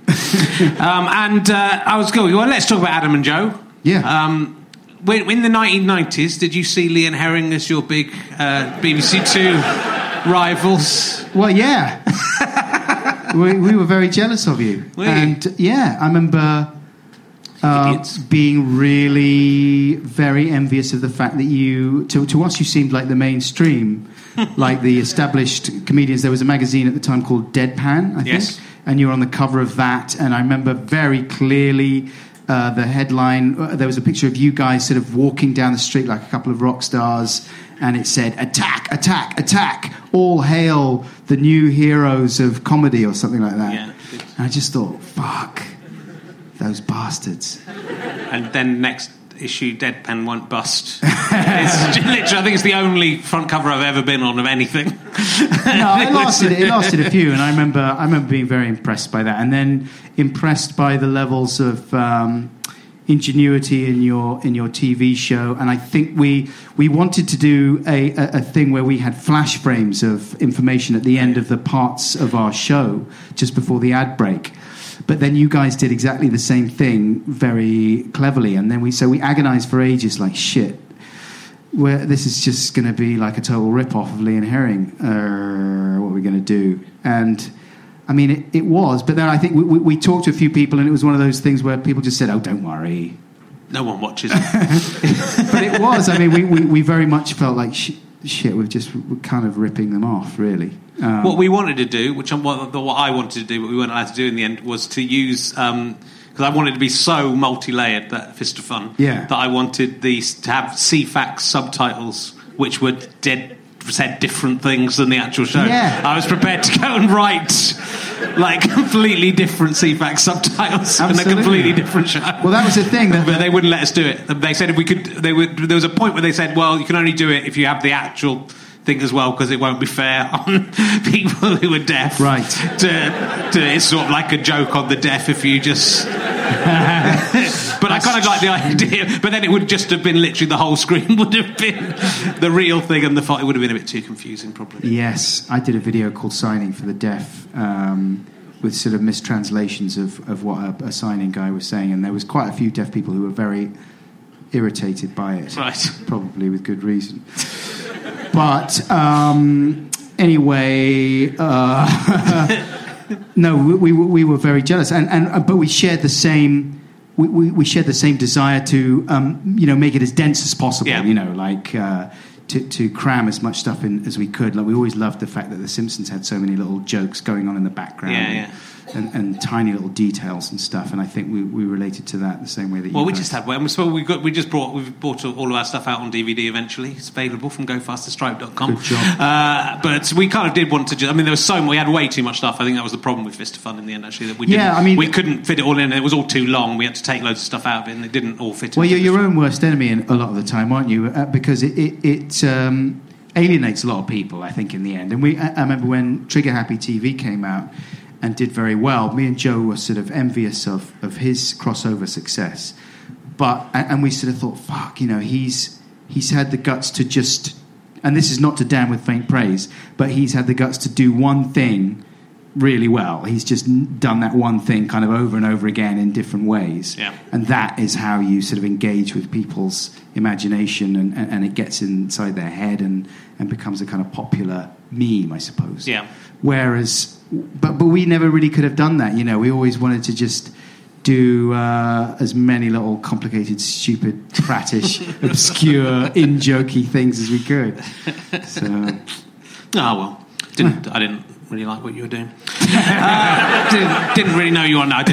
I was going, well, let's talk about Adam and Joe. Yeah. In the 1990s, did you see Lee and Herring as your big BBC Two rivals? Well, yeah. we were very jealous of you. And, yeah, I remember... being really very envious of the fact that you, to us, you seemed like the mainstream, like the established comedians. There was a magazine at the time called Deadpan, I think, and you were on the cover of that. And I remember very clearly the headline. There was a picture of you guys sort of walking down the street like a couple of rock stars, and it said, "Attack, attack, attack! All hail the new heroes of comedy," or something like that. Yeah. And I just thought, fuck. Those bastards. And then next issue, Deadpan won't bust. It's literally, I think it's the only front cover I've ever been on of anything. No, it lasted a few, and I remember being very impressed by that, and then impressed by the levels of ingenuity in your TV show. And I think we wanted to do a thing where we had flash frames of information at the end of the parts of our show just before the ad break. But then you guys did exactly the same thing very cleverly, and then we agonized for ages, like, shit, this is just going to be like a total rip-off of Lee and Herring. What are we going to do? And I mean, it was, but then I think we talked to a few people, and it was one of those things where people just said, "Oh, don't worry, No one watches it. But it was. I mean, we very much felt like shit. We're kind of ripping them off, really. What we wanted to do, what I wanted to do, but we weren't allowed to do in the end, was to use. Because I wanted to be so multi-layered, that Fist of Fun, that I wanted to have CFAX subtitles, which said different things than the actual show. Yeah. I was prepared to go and write like completely different CFAX subtitles in a completely different show. Well, that was the thing, but they wouldn't let us do it. They said if we could, there was a point where they said, well, you can only do it if you have the actual thing as well, because it won't be fair on people who are deaf. Right. It's sort of like a joke on the deaf if you just. But I kind of like the idea. But then it would just have been literally the whole screen would have been the real thing, and it would have been a bit too confusing, probably. Yes, I did a video called "Signing for the Deaf" with sort of mistranslations of what a signing guy was saying, and there was quite a few deaf people who were very irritated by it. Right. Probably with good reason. But anyway, no, we were very jealous, but we shared the same. We shared the same desire to make it as dense as possible. Yeah. To cram as much stuff in as we could. Like, we always loved the fact that The Simpsons had so many little jokes going on in the background. And tiny little details and stuff, and I think we related to that the same way that you. Well, we just had. We've bought all of our stuff out on DVD. Eventually, it's available from GoFasterStripe.com. Good job. But we kind of did want to. There was we had way too much stuff. I think that was the problem with Fist of Fun in the end. Actually, that we couldn't fit it all in. It was all too long. We had to take loads of stuff out of it, and it didn't all fit. Well, you're your own worst enemy a lot of the time, aren't you? Because it alienates a lot of people, I think, in the end. And I remember when Trigger Happy TV came out and did very well, me and Joe were sort of envious of his crossover success. And we sort of thought, fuck, he's had the guts to just, and this is not to damn with faint praise, but he's had the guts to do one thing really well. He's just done that one thing kind of over and over again in different ways. Yeah. And that is how you sort of engage with people's imagination, and it gets inside their head and becomes a kind of popular meme, I suppose. Yeah. Whereas, but we never really could have done that. We always wanted to just do as many little complicated, stupid, prattish, obscure, in-jokey things as we could. So, I didn't really like what you were doing. Didn't really know you were now, did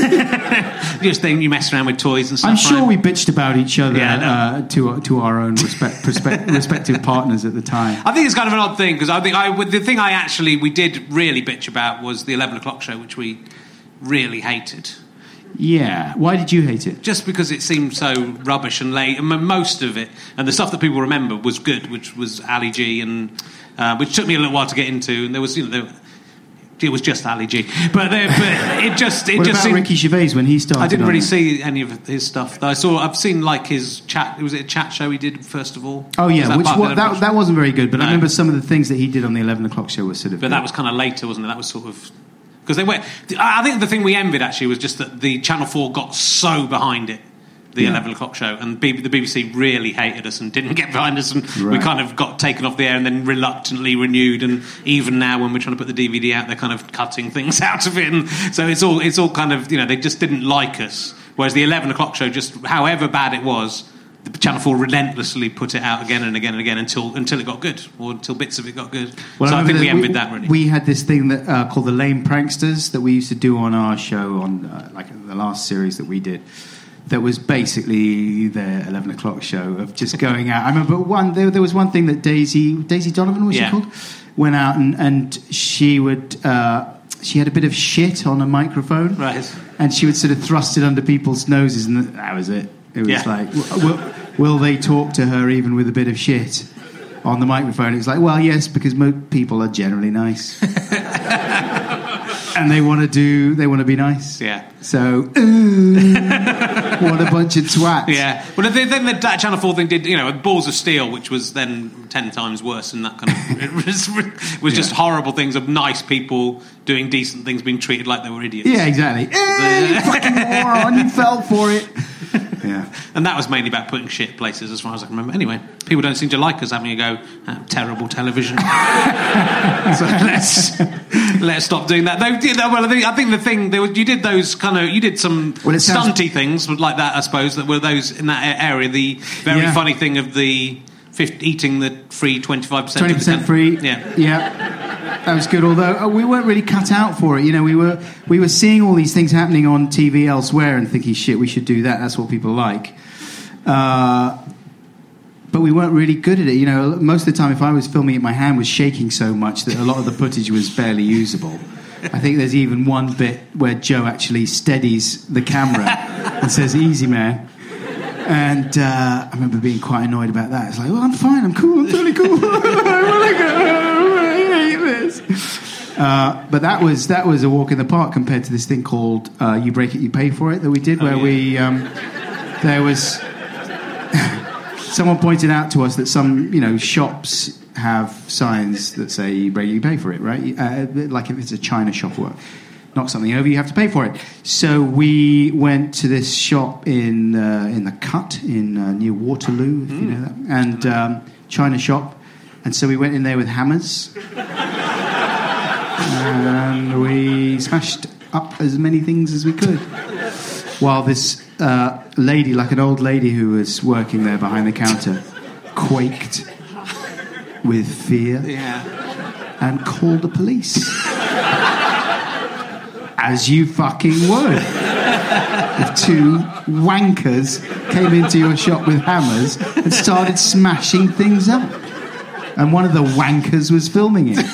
I? Just think you messed around with toys and stuff. I'm sure we bitched about each other to our own respective partners at the time. I think it's kind of an odd thing, because I think the thing we did really bitch about was the 11 o'clock show, which we really hated. Yeah. Why did you hate it? Just because it seemed so rubbish and late. And most of it, and the stuff that people remember, was good, which was Ali G, and which took me a little while to get into. And there was, it was just Ali G. But it just seemed. Ricky Gervais when he started? I didn't really see any of his stuff. I've seen like his chat. Was it a chat show he did first of all? Oh yeah, that wasn't very good. But no. I remember some of the things that he did on the 11 o'clock show was sort of. But that was kind of later, wasn't it? That was sort of. Because they went. I think the thing we envied actually was just that the Channel 4 got so behind it, the 11 o'clock show, and the BBC really hated us and didn't get behind us, and we kind of got taken off the air and then reluctantly renewed. And even now, when we're trying to put the DVD out, they're kind of cutting things out of it, and so it's all kind of they just didn't like us. Whereas the 11 o'clock show, just however bad it was, the Channel 4 relentlessly put it out again and again and again until it got good, or until bits of it got good. Well, so I think we envied that, really. We had this thing that called the Lame Pranksters that we used to do on our show, on like the last series that we did, that was basically the 11 o'clock show of just going out. I remember there was one thing that Daisy Donovan, was she called? Went out and she would... she had a bit of shit on a microphone. Right. And she would sort of thrust it under people's noses, and that was it. It was like, will they talk to her even with a bit of shit on the microphone? It was like, well, yes, because most people are generally nice. And they want to be nice. Yeah. So, what a bunch of twats. Yeah. Well, then the Channel 4 thing did, Balls of Steel, which was then 10 times worse than that kind of... It was just horrible things of nice people doing decent things, being treated like they were idiots. Yeah, exactly. Hey, you fucking moron, you fell for it. Yeah. And that was mainly about putting shit places, as far as I can remember. Anyway, people don't seem to like us having a go at terrible television. So let's stop doing that. Though, I think the thing you did those you did some stunty things like that. I suppose that were those in that area. The very funny thing of the eating the free 25%. 20% free. Yeah. That was good, although we weren't really cut out for it. You know, we were seeing all these things happening on TV elsewhere and thinking, shit, we should do that. That's what people like. But we weren't really good at it. You know, most of the time, if I was filming it, my hand was shaking so much that a lot of the footage was barely usable. I think there's even one bit where Joe actually steadies the camera and says, "Easy, man." And I remember being quite annoyed about that. It's like, well, I'm fine, I'm cool, I'm totally cool. I hate this. But that was a walk in the park compared to this thing called You Break It, You Pay For It that we did, there was... Someone pointed out to us that some, shops have signs that say you break it, you pay for it, right? Like if it's a China shop or knock something over, you have to pay for it. So we went to this shop in the Cut near Waterloo, if you know that, and China shop. And so we went in there with hammers, and we smashed up as many things as we could. While this lady, like an old lady who was working there behind the counter, quaked with fear and called the police. As you fucking would. If two wankers came into your shop with hammers and started smashing things up. And one of the wankers was filming it.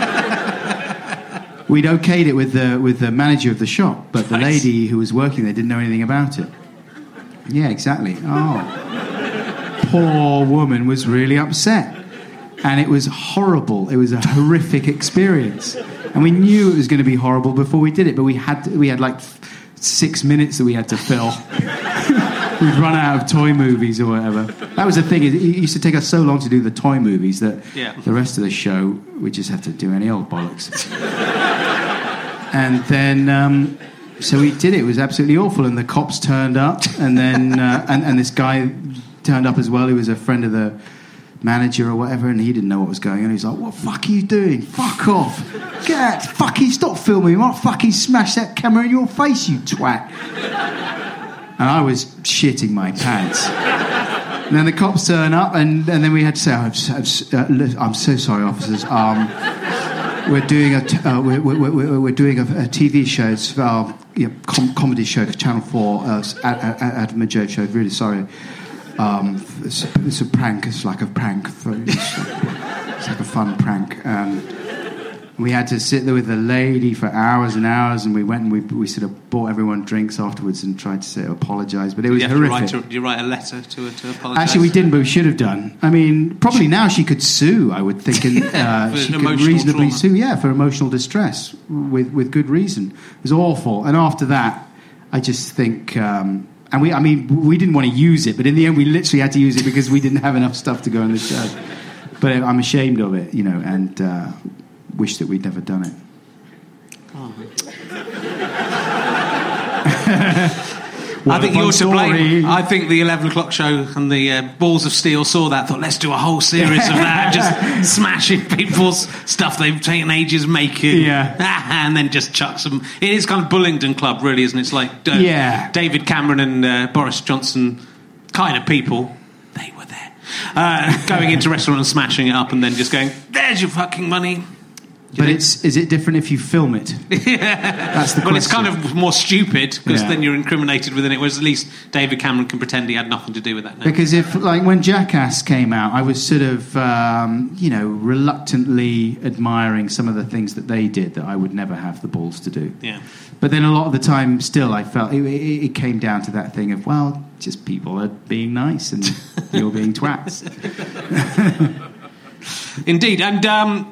We'd okayed it with the manager of the shop, but the lady who was working there didn't know anything about it. Yeah, exactly. Oh. Poor woman was really upset. And it was horrible. It was a horrific experience. And we knew it was going to be horrible before we did it, but we had like 6 minutes that we had to fill. We'd run out of toy movies or whatever. That was the thing. It used to take us so long to do the toy movies that the rest of the show, we just had to do any old bollocks. And then, so we did it. It was absolutely awful. And the cops turned up, and then and this guy turned up as well. He was a friend of the manager or whatever, and he didn't know what was going on. He was like, "What the fuck are you doing? Fuck off! Get out! Fucking stop filming! I might fucking smash that camera in your face, you twat!" And I was shitting my pants. And then the cops turn up, and then we had to say, "I'm so sorry, officers. We're doing a TV show, it's comedy show for Channel 4, Adam and Joe show. Really sorry. It's a prank. It's like a prank. It's like a fun prank. We had to sit there with the lady for hours and hours, and we went and we sort of bought everyone drinks afterwards and tried to sort of apologise, but it was horrific. Did you write a letter to apologise? Actually, we didn't, but we should have done. I mean, probably now she could sue, I would think, and she could reasonably sue, for emotional distress with good reason. It was awful, and after that, I just think. And we didn't want to use it, but in the end, we literally had to use it because we didn't have enough stuff to go on the show. But I'm ashamed of it, and wish that we'd never done it. I think you're to blame. I think the 11 o'clock show and the Balls of Steel saw that, thought, let's do a whole series of that, just smashing people's stuff they've taken ages making, and then just chuck some. It is kind of Bullingdon Club, really, isn't it? It's like David Cameron and Boris Johnson kind of people. They were there. Going into a restaurant and smashing it up and then just going, there's your fucking money. But is it different if you film it? That's the question. Well, it's kind of more stupid because then you're incriminated within it, whereas at least David Cameron can pretend he had nothing to do with that now. Because when Jackass came out, I was sort of, reluctantly admiring some of the things that they did that I would never have the balls to do. Yeah. But then a lot of the time, still, I felt it came down to that thing of, well, just people are being nice and you're being twats. Indeed, and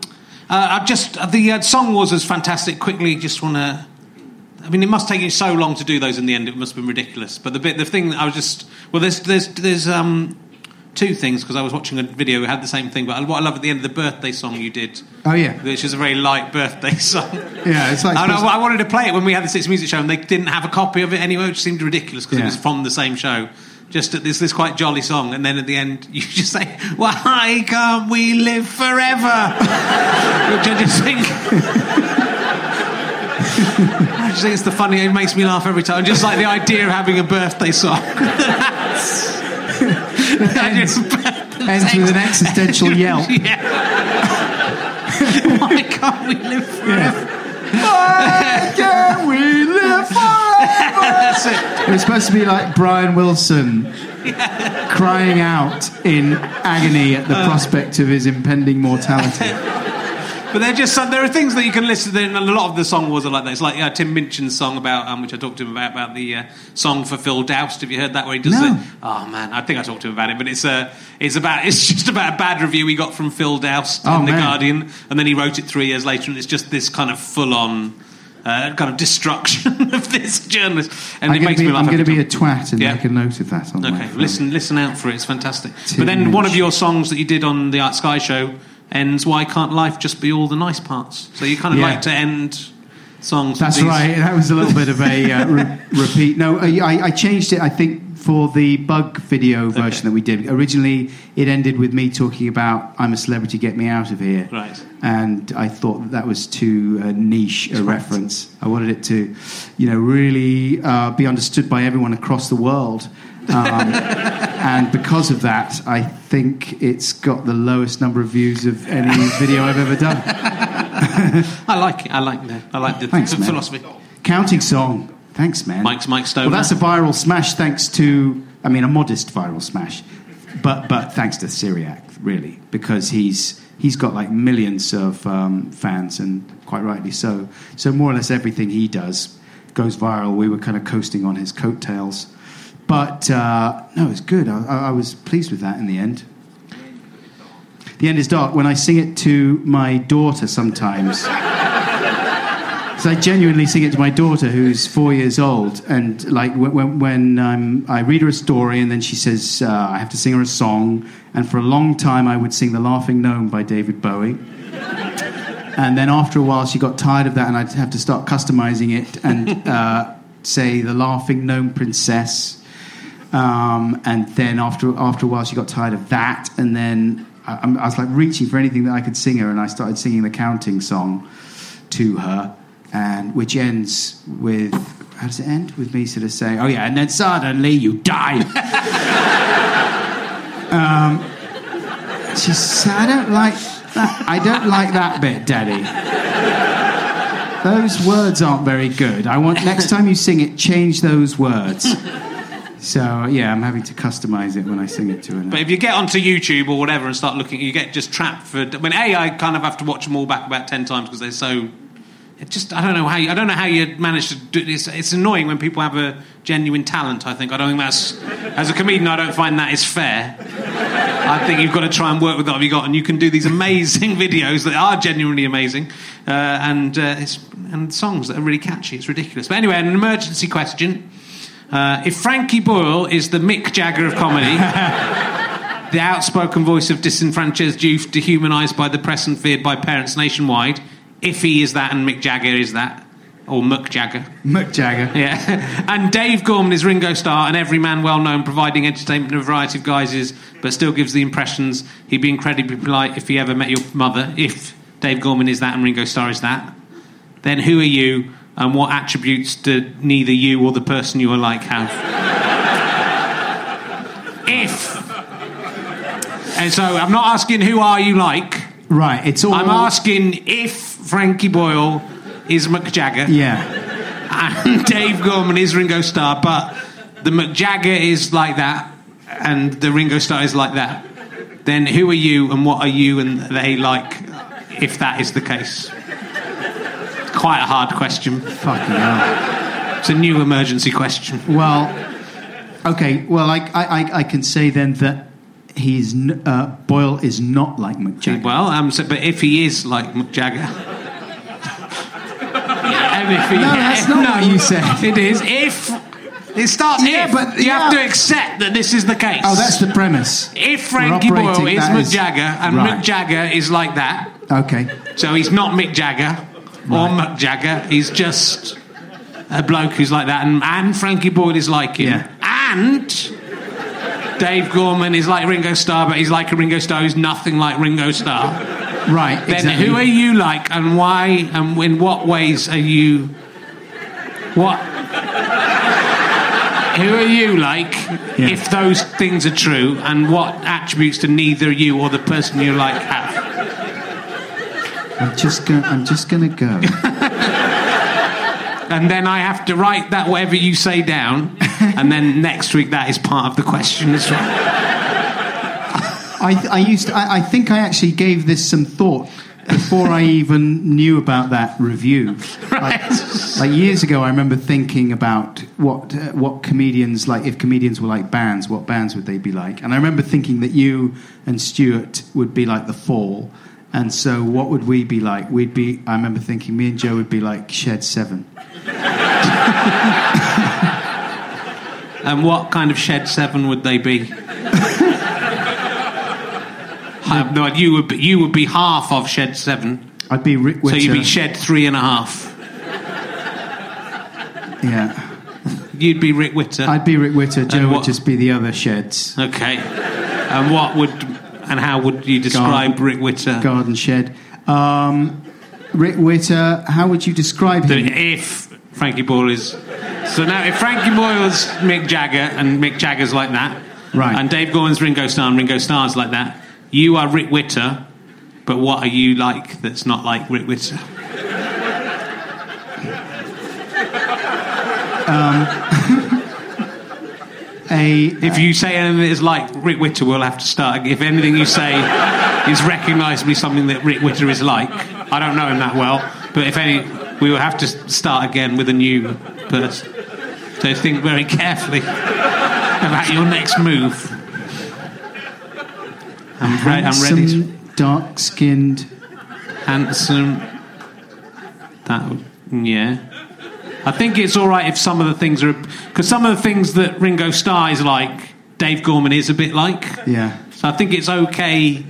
the Song Wars was fantastic. Quickly, just want to. I mean, it must take you so long to do those in the end. It must have been ridiculous. But the thing I was just there's two things, because I was watching a video that had the same thing, but what I love at the end of the birthday song you did, Oh, yeah. which is a very light birthday song. Yeah, it's like... I wanted to play it when we had the Six Music Show, and they didn't have a copy of it anyway, which seemed ridiculous, because it was from the same show. Just this quite jolly song, and then at the end you just say, "Why can't we live forever?" Which I just think... I just think it's the funny. It makes me laugh every time. Just like the idea of having a birthday song. Ends with an existential yell. Yeah. Why can't we live forever? Why can't we live forever? That's it. It was supposed to be like Brian Wilson crying out in agony at the prospect of his impending mortality. But there are things that you can listen to, and a lot of the song was like that. It's like Tim Minchin's song about, which I talked to him about the song for Phil Doust. Have you heard that, where he does it? Oh man, I think I talked to him about it. But it's just about a bad review he got from Phil Doust in The Guardian, and then he wrote it 3 years later, and it's just this kind of full-on kind of destruction of this journalist. And it makes me laugh. I'm going to be a twat and make a note of that. Okay, listen out for it. It's fantastic. But then one of your songs that you did on the Art Sky show ends, "Why can't life just be all the nice parts?" So you kind of like to end songs. That's right. That was a little bit of a repeat. No, I changed it, I think, for the Bug video version that we did. Originally, it ended with me talking about "I'm a celebrity, get me out of here." Right. And I thought that was too niche a reference. I wanted it to, really be understood by everyone across the world. And because of that, I think it's got the lowest number of views of any video I've ever done. I like it. I like the philosophy. Counting song. Thanks, man. Mike Stoner. Well, that's a viral smash thanks to, a modest viral smash, but thanks to Syriac, really, because he's got like millions of fans, and quite rightly so. So more or less everything he does goes viral. We were kind of coasting on his coattails. But, no, it's good. I was pleased with that in the end. The End is Dark. When I sing it to my daughter sometimes... So I genuinely sing it to my daughter, who's 4 years old. And, like, when I read her a story, and then she says, I have to sing her a song. And for a long time, I would sing The Laughing Gnome by David Bowie. And then after a while, she got tired of that, and I'd have to start customizing it and say The Laughing Gnome Princess... and then after a while she got tired of that, and then I was like reaching for anything that I could sing her, and I started singing the counting song to her, and which ends with, how does it end? With me sort of saying, "Oh yeah, and then suddenly you die." She said, "I don't like that. I don't like that bit, Daddy. Those words aren't very good. I want next time you sing it, change those words." So, yeah, I'm having to customise it when I sing it to her now. But if you get onto YouTube or whatever and start looking, you get just trapped for... I kind of have to watch them all back about 10 times because they're so... I don't know how you manage to do this. It's annoying when people have a genuine talent, I think. I don't think that's... As a comedian, I don't find that is fair. I think you've got to try and work with what you've got, and you can do these amazing videos that are genuinely amazing, and songs that are really catchy. It's ridiculous. But anyway, an emergency question... if Frankie Boyle is the Mick Jagger of comedy, the outspoken voice of disenfranchised youth dehumanised by the press and feared by parents nationwide, if he is that and Mick Jagger is that, or Muck Jagger. Muck Jagger. Yeah. And Dave Gorman is Ringo Starr, an everyman well known, providing entertainment in a variety of guises, but still gives the impressions he'd be incredibly polite if he ever met your mother. If Dave Gorman is that and Ringo Starr is that, then who are you? And what attributes do neither you or the person you are like have? And so I'm not asking who are you like. Right, it's all... I'm asking if Frankie Boyle is Mick Jagger. Yeah. And Dave Gorman is Ringo Starr, but the Mick Jagger is like that, and the Ringo Starr is like that. Then who are you and what are you and they like, if that is the case? Quite a hard question. Fucking hell. It's a new emergency question. Well, okay. Well, I can say then that he's Boyle is not like Mick Jagger. Well, but if he is like Mick Jagger, that's not what you said. It is. If It starts if. but you have to accept that this is the case. Oh, that's the premise. If Frankie Boyle is Mick Jagger and right. Mick Jagger is like that, okay. So he's not Mick Jagger or Mick Jagger. He's just a bloke who's like that, and Frankie Boyle is like him, and Dave Gorman is like Ringo Starr, but he's like a Ringo Starr who's nothing like Ringo Starr. Right. Then exactly. who are you like, and why, and in what ways are you? What? Who are you like if those things are true, and what attributes do neither you or the person you like have? I'm just gonna go. And then I have to write that whatever you say down, and then next week that is part of the question as well. I think I actually gave this some thought before I even knew about that review. Right. Like years ago, I remember thinking about what comedians, like if comedians were like bands, what bands would they be like? And I remember thinking that you and Stuart would be like The Fall. And so what would we be like? I remember thinking me and Joe would be like Shed 7. And what kind of Shed 7 would they be? I have no idea. You would be half of Shed 7. I'd be Rick Witter. So you'd be Shed 3.5. Yeah. You'd be Rick Witter. I'd be Rick Witter. Joe would just be the other Sheds. Okay. And how would you describe Rick Witter? Garden Shed. Rick Witter, how would you describe him? If Frankie Boyle is... So now, if Frankie Boyle's Mick Jagger, and Mick Jagger's like that, right, and Dave Gorman's Ringo Starr, and Ringo Starr's like that, you are Rick Witter, but what are you like that's not like Rick Witter? If you say anything that is like Rick Witter, we'll have to start. If anything you say is recognisably something that Rick Witter is like, I don't know him that well, but if any, we will have to start again with a new person. So think very carefully about your next move. I'm ready. Dark-skinned, handsome. I think it's all right if some of the things are... Because some of the things that Ringo Starr is like, Dave Gorman is a bit like. Yeah. So I think it's okay...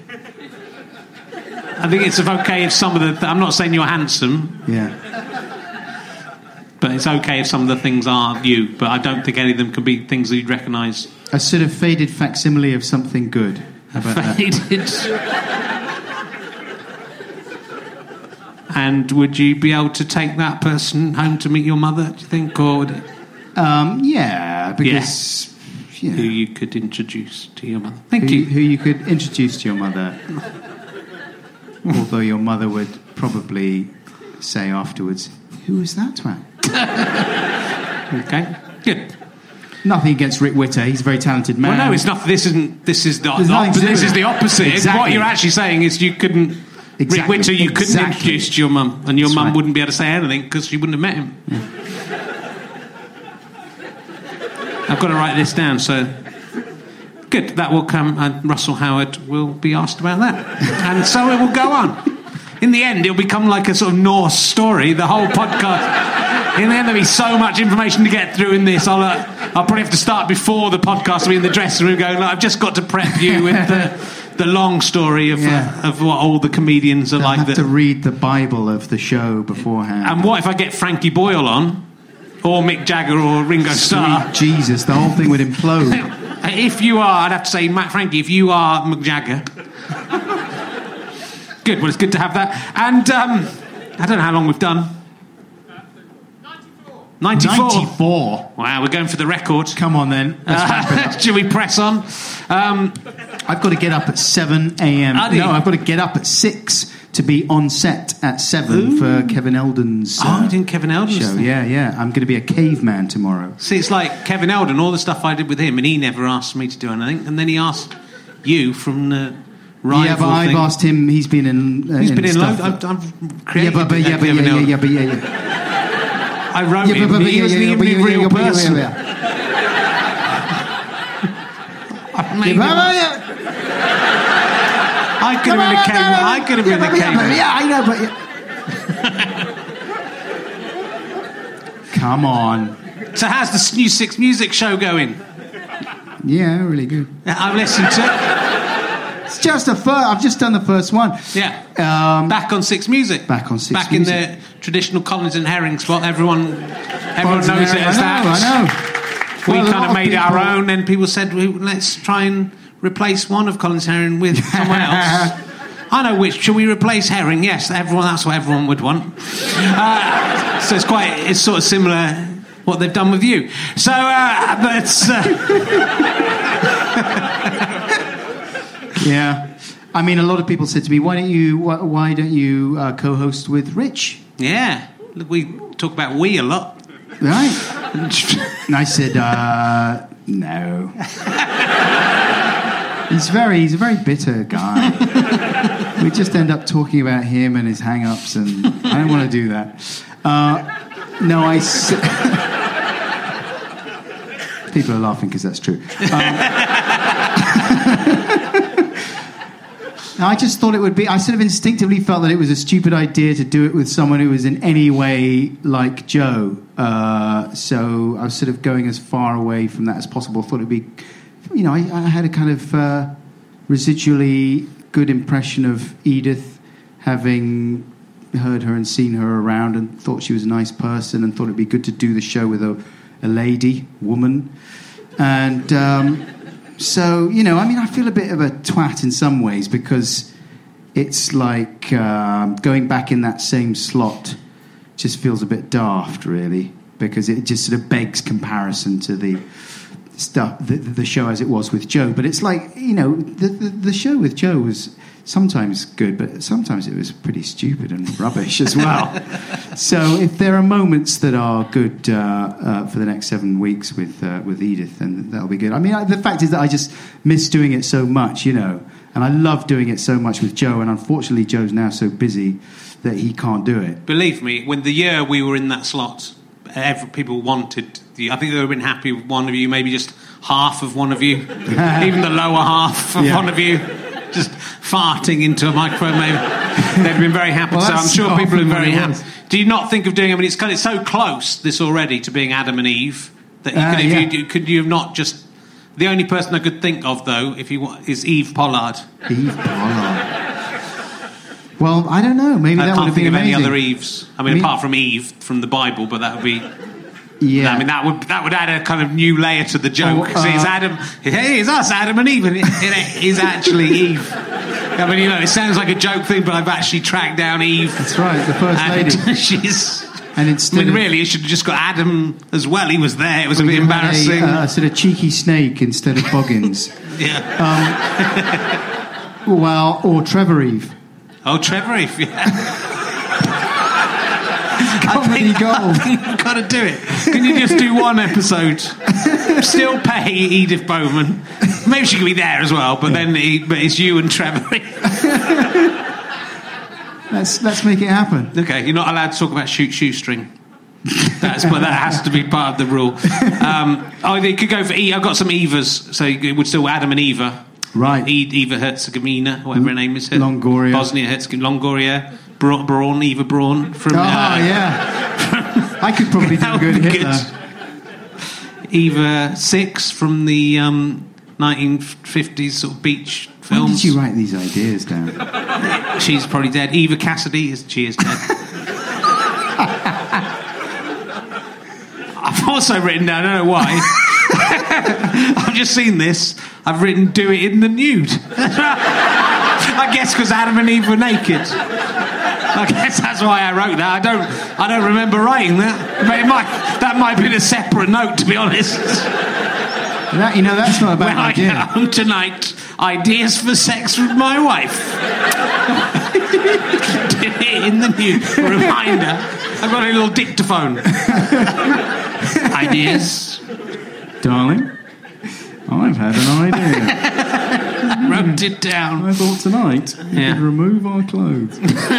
I think it's okay if some of the... I'm not saying you're handsome. Yeah. But it's okay if some of the things are you. But I don't think any of them can be things that you'd recognise. A sort of faded facsimile of something good. How about faded... And would you be able to take that person home to meet your mother, do you think? Or would it... Yeah, because... Yeah. Who you could introduce to your mother. Thank you. Who you could introduce to your mother. Although your mother would probably say afterwards, who is that twat? Okay, good. Nothing against Rick Witter. He's a very talented man. Well, no, it's not. This is the opposite. Exactly. What you're actually saying is you couldn't... Exactly. Rick Witter, you couldn't introduce to your mum, and your mum wouldn't be able to say anything because she wouldn't have met him. Yeah. I've got to write this down, so... Good, that will come, and Russell Howard will be asked about that. And so it will go on. In the end, it'll become like a sort of Norse story, the whole podcast. In the end, there'll be so much information to get through in this. I'll probably have to start before the podcast. I'll be in the dressing room going, I've just got to prep you with the long story of what all the comedians are like. Have to read the Bible of the show beforehand. And what if I get Frankie Boyle on, or Mick Jagger, or Ringo Starr? Sweet Jesus, the whole thing would implode. If you are, I'd have to say, Frankie, if you are Mick Jagger. Good, well, it's good to have that. And I don't know how long we've done. 94. Wow, we're going for the record. Come on, then. Should we press on? I've got to get up at 7 a.m. No, I've got to get up at 6 to be on set at 7 for Kevin Eldon's you're doing Kevin Eldon's show. thing. Yeah. I'm going to be a caveman tomorrow. See, it's like Kevin Eldon, all the stuff I did with him, and he never asked me to do anything, and then he asked you from the rival Yeah, but I've asked him, he's been in He's been in stuff. loads. I've created Yeah. I wrote him. He wasn't even a real person. I could have been a caveman. I could have been a caveman. Yeah, I know, but... Come on. So how's the new Six Music show going? Yeah, really good. I've listened to it. It's just I've just done the first one. Yeah. Back on Six Music. Back on Six Back Music. in the traditional Collins and Herring spot. Everyone knows it as that. I know. We Well, a kind lot of made it our people- own, and people said, let's try and replace one of Collins Herring with someone else. I know which. Shall we replace Herring? Yes, that's what everyone would want. So it's sort of similar what they've done with you. So, Yeah. I mean, a lot of people said to me, why don't you co-host with Rich? yeah, we talk about we a lot. Right. And I said, no. He's a very bitter guy. We just end up talking about him and his hang-ups, and I don't want to do that. No, I said... People are laughing because that's true. I just thought it would be... I sort of instinctively felt that it was a stupid idea to do it with someone who was in any way like Joe. So I was sort of going as far away from that as possible. I thought it would be... You know, I had a kind of residually good impression of Edith, having heard her and seen her around, and thought she was a nice person, and thought it'd be good to do the show with a woman. And... So, you know, I mean, I feel a bit of a twat in some ways, because it's like going back in that same slot just feels a bit daft, really, because it just sort of begs comparison to the stuff, the show as it was with Joe. But it's like, you know, the show with Joe was sometimes good, but sometimes it was pretty stupid and rubbish as well. So if there are moments that are good for the next 7 weeks with Edith, then that'll be good. I mean, the fact is that I just miss doing it so much, you know, and I love doing it so much with Joe, and unfortunately Joe's now so busy that he can't do it. Believe me, when the year we were in that slot, people wanted... I think they would have been happy with one of you, maybe just half of one of you, even the lower half of one of you. Just farting into a microphone, maybe. They'd have been very happy. Well, so I'm sure people are very happy. was. Do you not think of doing... I mean, it's so close, this already, to being Adam and Eve, that could you have not just... The only person I could think of, though, if you want, is Eve Pollard. Eve Pollard. Well, I don't know. Maybe that would have been amazing. I can't think of any other Eves. I mean, apart from Eve from the Bible, but that would be... Yeah. I mean, that would add a kind of new layer to the joke. It's Adam. Hey, it's us, Adam and Eve, and it is actually Eve. I mean, you know, it sounds like a joke thing, but I've actually tracked down Eve. That's right, the first lady. She's... And instead I mean, really, you should have just got Adam as well. He was there. It was a bit you had embarrassing. a sort of cheeky snake instead of Boggins. Yeah. Well, or Trevor Eve. Oh, Trevor Eve, yeah. Comedy gold. I think you've got to do it. Can you just do one episode? Still pay Edith Bowman. Maybe she could be there as well, but then it's you and Trevor. Let's make it happen. Okay, you're not allowed to talk about shoestring. But that has to be part of the rule. They could go for I've got some Evas, so it would still Adam and Eva. Right. Eva Herzegovina, whatever her name is. Longoria. Bosnia Herzegovina. Longoria. Braun, Eva Braun. From, yeah. I could probably do a good hit there. Eva Six from the 1950s sort of beach films. When did you write these ideas down? She's probably dead. Eva Cassidy, she is dead. I've also written down, I don't know why, I've just seen this, I've written do it in the nude. I guess because Adam and Eve were naked. I guess that's why I wrote that. I don't remember writing that. But that might have been a separate note, to be honest. That's not a bad idea. When I get home tonight, ideas for sex with my wife. Do it in the nude. Reminder. I've got a little dictaphone. Ideas. Darling, I've had an idea. Wrote it down. I thought tonight we could remove our clothes.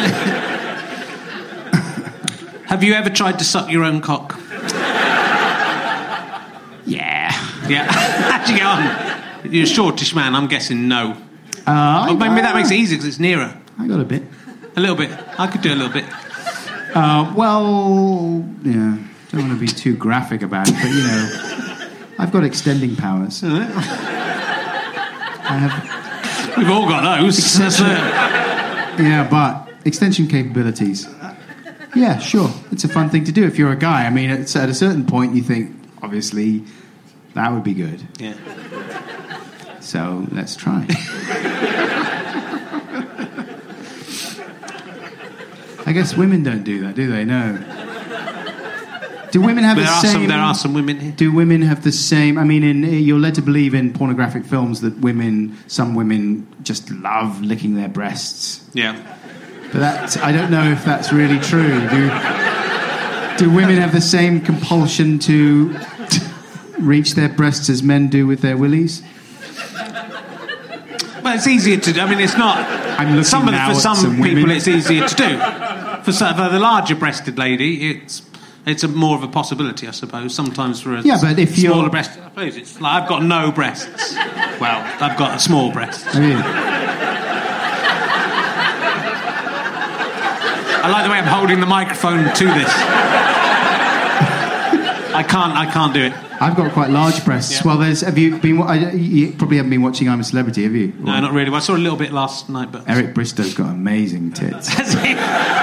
Have you ever tried to suck your own cock? Yeah. How'd you get on? You're a shortish man, I'm guessing no. Maybe that makes it easy because it's nearer. I got a bit. A little bit. I could do a little bit. Well, yeah. Don't want to be too graphic about it, but, I've got extending powers. I have... We've all got those. Yeah, but extension capabilities. Yeah, sure. It's a fun thing to do if you're a guy. I mean, at a certain point, you think, obviously, that would be good. Yeah. So let's try. I guess women don't do that, do they? No. Do women have the same... There are some women here. Do women have the same... I mean, you're led to believe in pornographic films that some women just love licking their breasts. Yeah. But I don't know if that's really true. Do women have the same compulsion to reach their breasts as men do with their willies? Well, it's easier to do. I mean, it's not... I'm looking now for some some people, women. it's easier to do. For the larger-breasted lady, it's more of a possibility, I suppose. Sometimes for a but if smaller you're... breast, I suppose it's like I've got no breasts. Well, I've got a small breast. I mean, I like the way I'm holding the microphone to this. I can't do it. I've got quite large breasts. Yeah. Well, have you been... You probably haven't been watching I'm a Celebrity, have you? No, not really. Well, I saw a little bit last night, but... Eric Bristow's got amazing tits. Has he?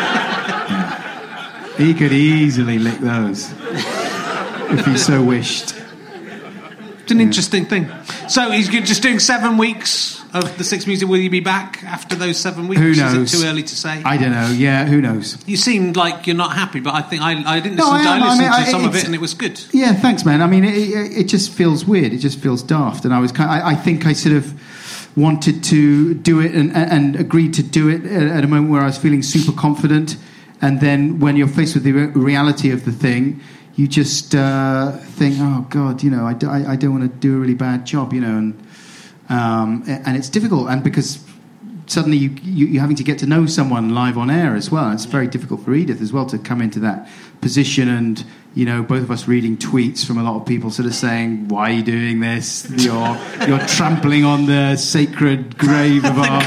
He could easily lick those if he so wished. It's an interesting thing. So he's just doing 7 weeks of the Six Music. Will you be back after those 7 weeks? Who knows? Is it too early to say? I don't know. Yeah, who knows? You seemed like you're not happy, but I think I didn't No, listen. I am. I listened I mean, to some of it, and it was good. Yeah, thanks, man. I mean, it just feels weird. It just feels daft. And I think I sort of wanted to do it and agreed to do it at a moment where I was feeling super confident. And then when you're faced with the reality of the thing, you just think, oh, God, I don't want to do a really bad job, and it's difficult. And because suddenly you're having to get to know someone live on air as well. It's very difficult for Edith as well to come into that position and, both of us reading tweets from a lot of people sort of saying, why are you doing this? You're trampling on the sacred grave of our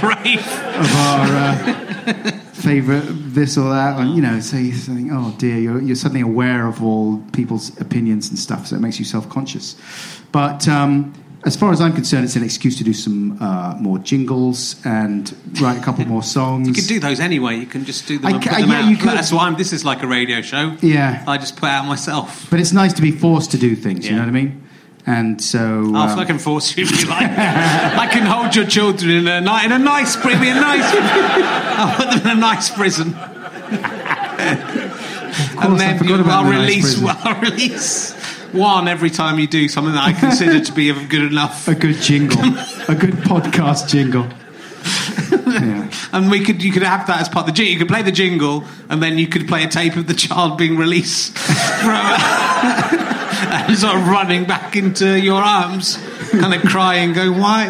favourite this or that, and so you think, oh dear, you're suddenly aware of all people's opinions and stuff, so it makes you self-conscious. But as far as I'm concerned, it's an excuse to do some more jingles and write a couple more songs. You can do those anyway. You can just do them and put them out. You could. That's why this is like a radio show. Yeah, I just put it out myself. But it's nice to be forced to do things. Yeah. You know what I mean? And so I can force you if you like. I can hold your children in a nice prison. I'll put them in a nice prison. And then I'll release one every time you do something that I consider to be good enough. A good jingle. A good podcast jingle. Yeah. And you could have that as part of the jingle. You could play the jingle, and then you could play a tape of the child being released and sort of running back into your arms, kind of crying, going, why?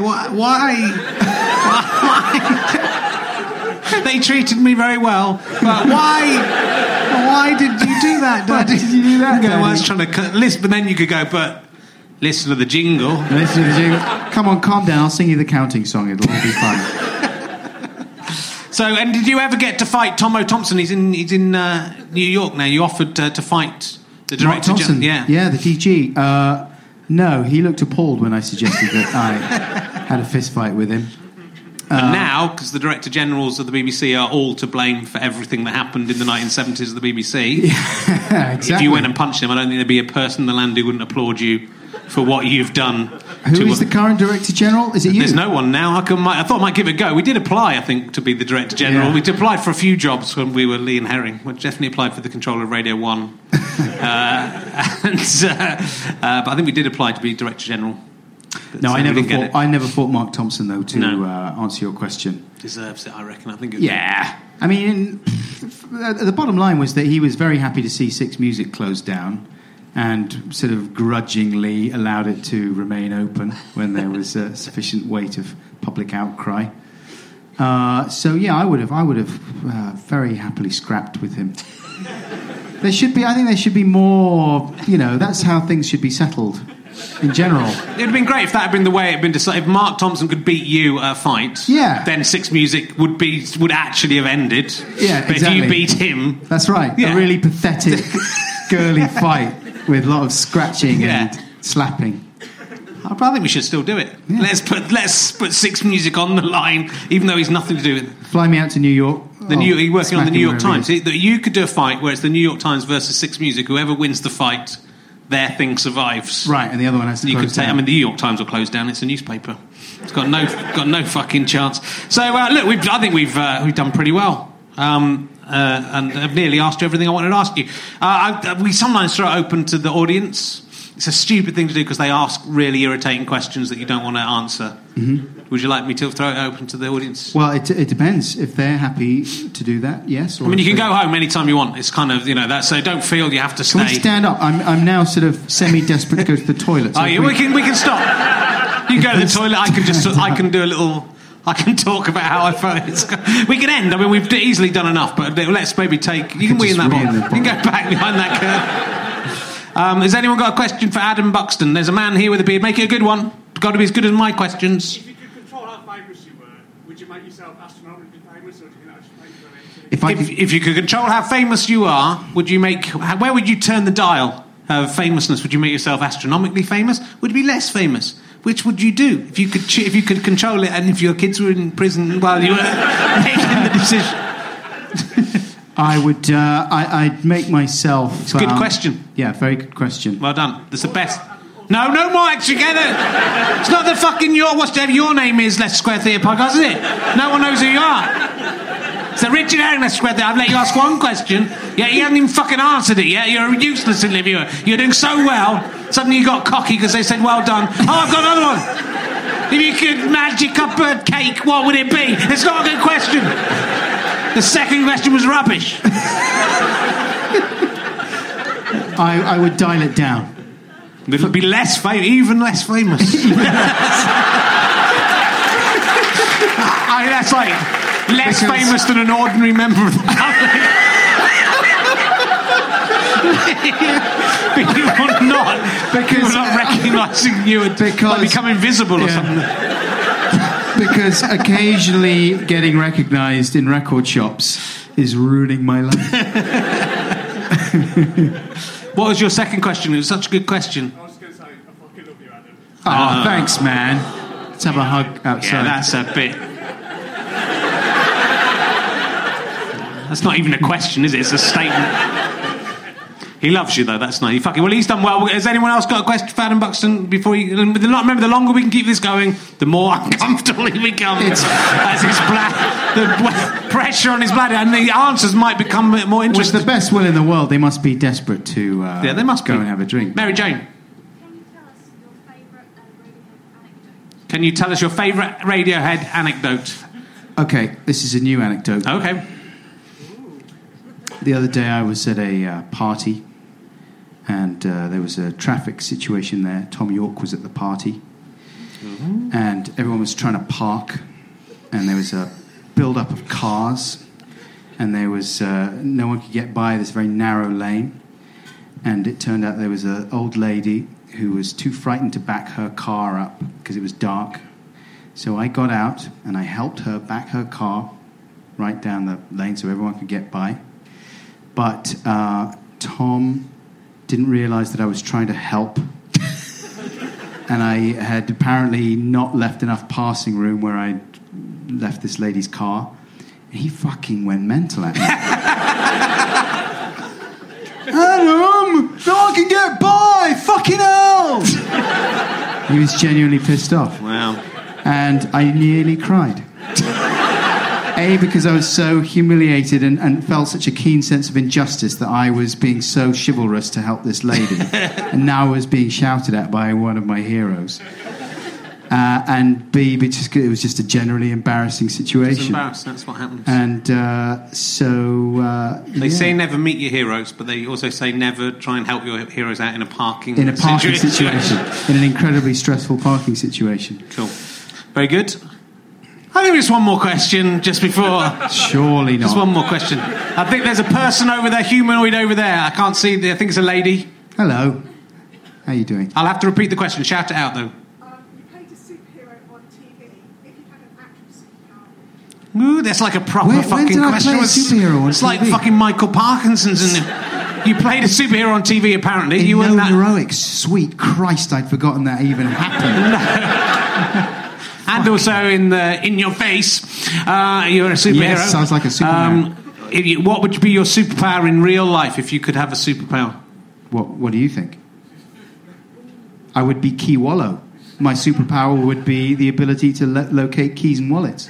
They treated me very well, but why did you do that, Daddy? Why did you do that, Daddy? I was trying to listen, but then you could go, but listen to the jingle. Listen to the jingle. Come on, calm down. I'll sing you the counting song. It'll all be fun. So, and did you ever get to fight Tomo Thompson? He's in New York now. You offered to fight the director. Thompson, yeah, the DG. No, he looked appalled when I suggested that I had a fist fight with him. And now, because the Director Generals of the BBC are all to blame for everything that happened in the 1970s of the BBC, yeah, exactly. If you went and punched him, I don't think there'd be a person in the land who wouldn't applaud you for what you've done. Who is the current Director General? Is it you? There's no one now. I thought I might give it a go. We did apply, I think, to be the Director General. Yeah. We applied for a few jobs when we were Lee and Herring. We definitely applied for the controller of Radio 1. But I think we did apply to be Director General. But no, I never fought Mark Thompson, though, to answer your question. Deserves it, I reckon. I think. I mean, the bottom line was that he was very happy to see Six Music close down, and sort of grudgingly allowed it to remain open when there was a sufficient weight of public outcry. So yeah, I would have very happily scrapped with him. I think there should be more. That's how things should be settled. In general, it would have been great if that had been the way it had been decided. If Mark Thompson could beat you at a fight, then Six Music would actually have ended. Yeah, but exactly. if you beat him, that's right. Yeah. A really pathetic girly fight with a lot of scratching and slapping. I think we should still do it. Yeah. Let's put Six Music on the line, even though he's nothing to do with it. Fly me out to New York. You're working on the New York smack him Times. You could do a fight where it's the New York Times versus Six Music. Whoever wins the fight, their thing survives. Right, and the other one has to close down. The New York Times will close down. It's a newspaper. It's got no fucking chance. So look, I think we've done pretty well. And I've nearly asked you everything I wanted to ask you. We sometimes throw it open to the audience. It's a stupid thing to do because they ask really irritating questions that you don't want to answer. Mm-hmm. Would you like me to throw it open to the audience? Well, it depends. If they're happy to do that, yes. Or you can go home anytime you want. It's kind of, that, so don't feel you have to stay. Can we stand up? I'm now sort of semi-desperate to go to the toilet. So we can stop. You go to the toilet. I can do a little... I can talk about how I felt. We can end. We've easily done enough, but let's maybe take... You can wee in that bottle. You can go back behind that curtain. Has anyone got a question for Adam Buxton? There's a man here with a beard. Make it a good one. Got to be as good as my questions. If you could control how famous you were, would you make yourself astronomically famous, or do you think that's If you could control how famous you are, where would you turn the dial of famousness? Would you make yourself astronomically famous? Would you be less famous? Which would you do if you could control it, and if your kids were in prison while you were making the decision? I would. I'd make myself. It's a good question. Yeah, very good question. Well done. That's the best. No more extra together. It's not the fucking whatever your name is. Leicester Square Theatre Podcast, is it? No one knows who you are. It's the Richard Herring Leicester Square Theatre. I've let you ask one question. Yeah, you haven't even fucking answered it yet. You're a useless interviewer. You're doing so well. Suddenly you got cocky because they said well done. Oh, I've got another one. If you could magic up a cake, what would it be? It's not a good question. The second question was rubbish. I would dial it down. It would be even less famous. That's like less famous than an ordinary member of the public. People not recognising you and become invisible or something. Because occasionally getting recognised in record shops is ruining my life. What was your second question? It was such a good question. I was going to say, I fucking love you, Adam. Oh, thanks, man. Let's have a hug outside. Yeah, that's a bit... That's not even a question, is it? It's a statement. He loves you, though. That's nice. Well, he's done well. Has anyone else got a question for Adam Buxton before you... Remember, the longer we can keep this going, the more uncomfortable he becomes. As his the pressure on his bladder, and the answers might become more interesting. With the best will in the world, they must be desperate to they must go and have a drink. Mary Jane. Can you tell us your favourite Radiohead anecdote? Okay, this is a new anecdote. Okay. The other day I was at a party, and there was a traffic situation there. Tom York was at the party, and everyone was trying to park, and there was a build-up of cars, and there was no one could get by this very narrow lane, and it turned out there was an old lady who was too frightened to back her car up because it was dark. So I got out, and I helped her back her car right down the lane so everyone could get by. But Tom didn't realise that I was trying to help. And I had apparently not left enough passing room where I'd left this lady's car. And he fucking went mental at me. Adam, no one can get by! Fucking hell! He was genuinely pissed off. Wow. And I nearly cried. A, because I was so humiliated and felt such a keen sense of injustice that I was being so chivalrous to help this lady, and now I was being shouted at by one of my heroes. And B, because it was just a generally embarrassing situation. It's embarrassing, that's what happens. And they say never meet your heroes, but they also say never try and help your heroes out in a parking situation. In an incredibly stressful parking situation. Cool. Very good. I think just one more question just before. Surely not. Just one more question. I think there's a person over there, humanoid over there. I can't see. I think it's a lady. Hello. How are you doing? I'll have to repeat the question. Shout it out, though. You played a superhero on TV. If you had an actual superpower. Ooh, that's like a proper fucking when did question. I play a superhero on it's TV? like fucking Michael Parkinson's in it. You played a superhero on TV, apparently. You No were that... Heroics. Sweet Christ, I'd forgotten that even happened. And also in Your Face, you're a superhero. Yes, sounds like a Superman. What would be your superpower in real life if you could have a superpower? What do you think? I would be Key Wallow. My superpower would be the ability to locate keys and wallets.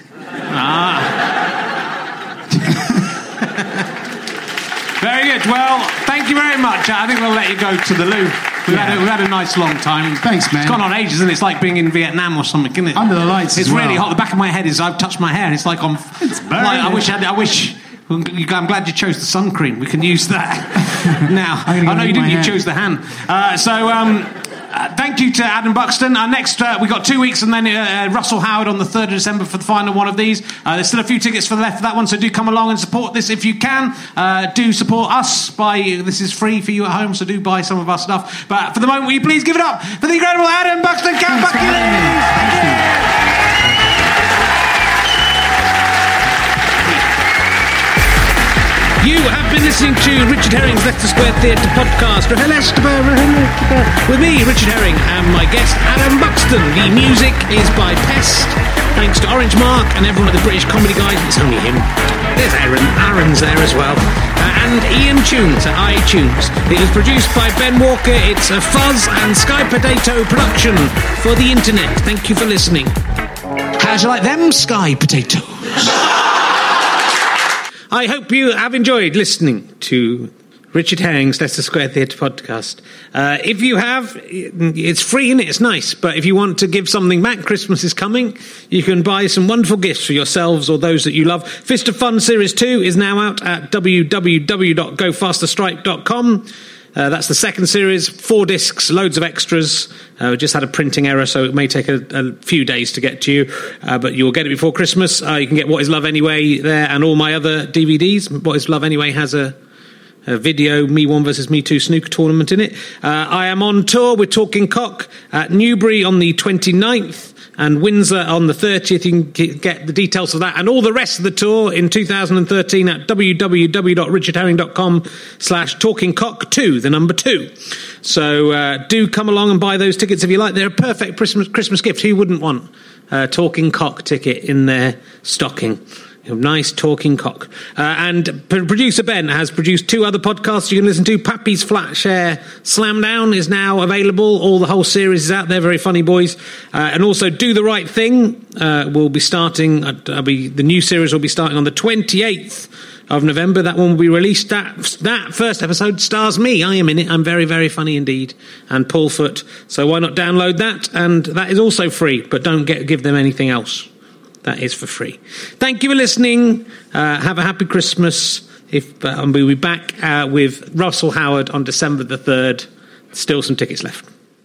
Very good. Well, thank you very much. I think we'll let you go to the loo. We've had a nice long time. Thanks, man. It's gone on ages, and it's like being in Vietnam or something, isn't it? Under the lights. It's as well. really hot. The back of my head is. I've touched my hair. It's like on. It's burning. Like, I wish. I'm glad you chose the sun cream. We can use that now. I'm gonna go I know you leave my didn't. You hair. chose the hand. Thank you to Adam Buxton. Next, we got 2 weeks, and then Russell Howard on the 3rd of December for the final one of these. There's still a few tickets left for that one, so do come along and support this if you can. Do support us this is free for you at home, so do buy some of our stuff. But for the moment, will you please give it up for the incredible Adam Buxton? Count Bucky, ladies! Thank you. You have been listening to Richard Herring's Leicester Square Theatre podcast. With me, Richard Herring, and my guest, Adam Buxton. The music is by Pest. Thanks to Orange Mark and everyone at the British Comedy Guide. It's only him. There's Aaron. Aaron's there as well. And Ian Tunes at iTunes. It was produced by Ben Walker. It's a Fuzz and Sky Potato production for the internet. Thank you for listening. How'd you like them, Sky Potatoes? I hope you have enjoyed listening to Richard Herring's Leicester Square Theatre podcast. If you have, it's free and it's nice, but if you want to give something back, Christmas is coming, you can buy some wonderful gifts for yourselves or those that you love. Fist of Fun Series 2 is now out at www.gofasterstripe.com. That's the second series, 4 discs, loads of extras. We just had a printing error, so it may take a few days to get to you, but you'll get it before Christmas. You can get What Is Love Anyway there and all my other DVDs. What Is Love Anyway has a video, Me One versus Me Two snooker tournament in it. I am on tour with Talking Cock at Newbury on the 29th. And Windsor on the 30th. You can get the details of that and all the rest of the tour in 2013 at www.richardherring.com/talkingcock2, the number 2. So do come along and buy those tickets if you like. They're a perfect Christmas gift. Who wouldn't want a Talking Cock ticket in their stocking? A nice Talking Cock. And producer Ben has produced 2 other podcasts you can listen to. Pappy's Flatshare Slamdown is now available. The whole series is out there. Very funny boys. And also Do the Right Thing will be starting. The new series will be starting on the 28th of November. That one will be released. That first episode stars me. I am in it. I'm very, very funny indeed. And Paul Foot. So why not download that? And that is also free. But don't give them anything else. That is for free. Thank you for listening. Have a happy Christmas. We'll be back with Russell Howard on December the 3rd. Still some tickets left.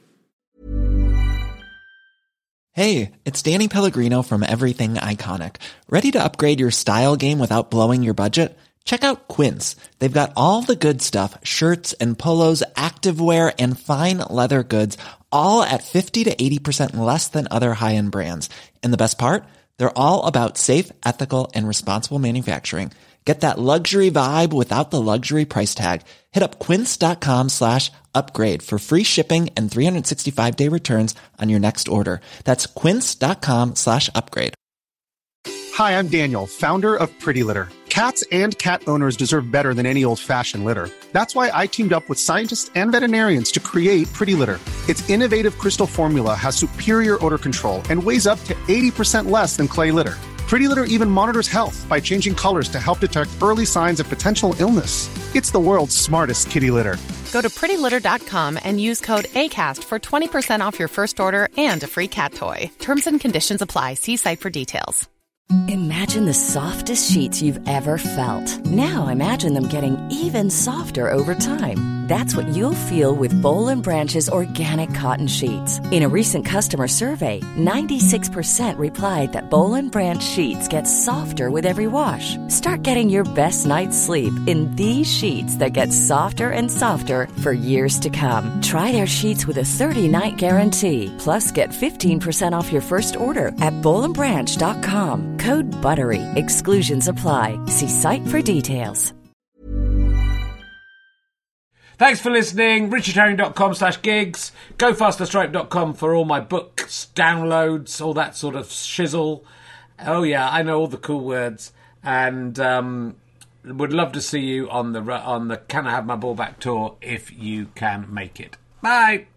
Hey, it's Danny Pellegrino from Everything Iconic. Ready to upgrade your style game without blowing your budget? Check out Quince. They've got all the good stuff, shirts and polos, activewear, and fine leather goods, all at 50 to 80% less than other high-end brands. And the best part? They're all about safe, ethical, and responsible manufacturing. Get that luxury vibe without the luxury price tag. Hit up quince.com/upgrade for free shipping and 365-day returns on your next order. That's quince.com/upgrade. Hi, I'm Daniel, founder of Pretty Litter. Cats and cat owners deserve better than any old-fashioned litter. That's why I teamed up with scientists and veterinarians to create Pretty Litter. Its innovative crystal formula has superior odor control and weighs up to 80% less than clay litter. Pretty Litter even monitors health by changing colors to help detect early signs of potential illness. It's the world's smartest kitty litter. Go to prettylitter.com and use code ACAST for 20% off your first order and a free cat toy. Terms and conditions apply. See site for details. Imagine the softest sheets you've ever felt. Now imagine them getting even softer over time. That's what you'll feel with Boll & Branch's organic cotton sheets. In a recent customer survey, 96% replied that Boll & Branch sheets get softer with every wash. Start getting your best night's sleep in these sheets that get softer and softer for years to come. Try their sheets with a 30-night guarantee. Plus, get 15% off your first order at bollandbranch.com. Code BUTTERY. Exclusions apply. See site for details. Thanks for listening. richardherring.com/gigs. GoFasterStripe.com for all my books, downloads, all that sort of shizzle. Oh, yeah, I know all the cool words. And would love to see you on the Can I Have My Ball Back tour if you can make it. Bye.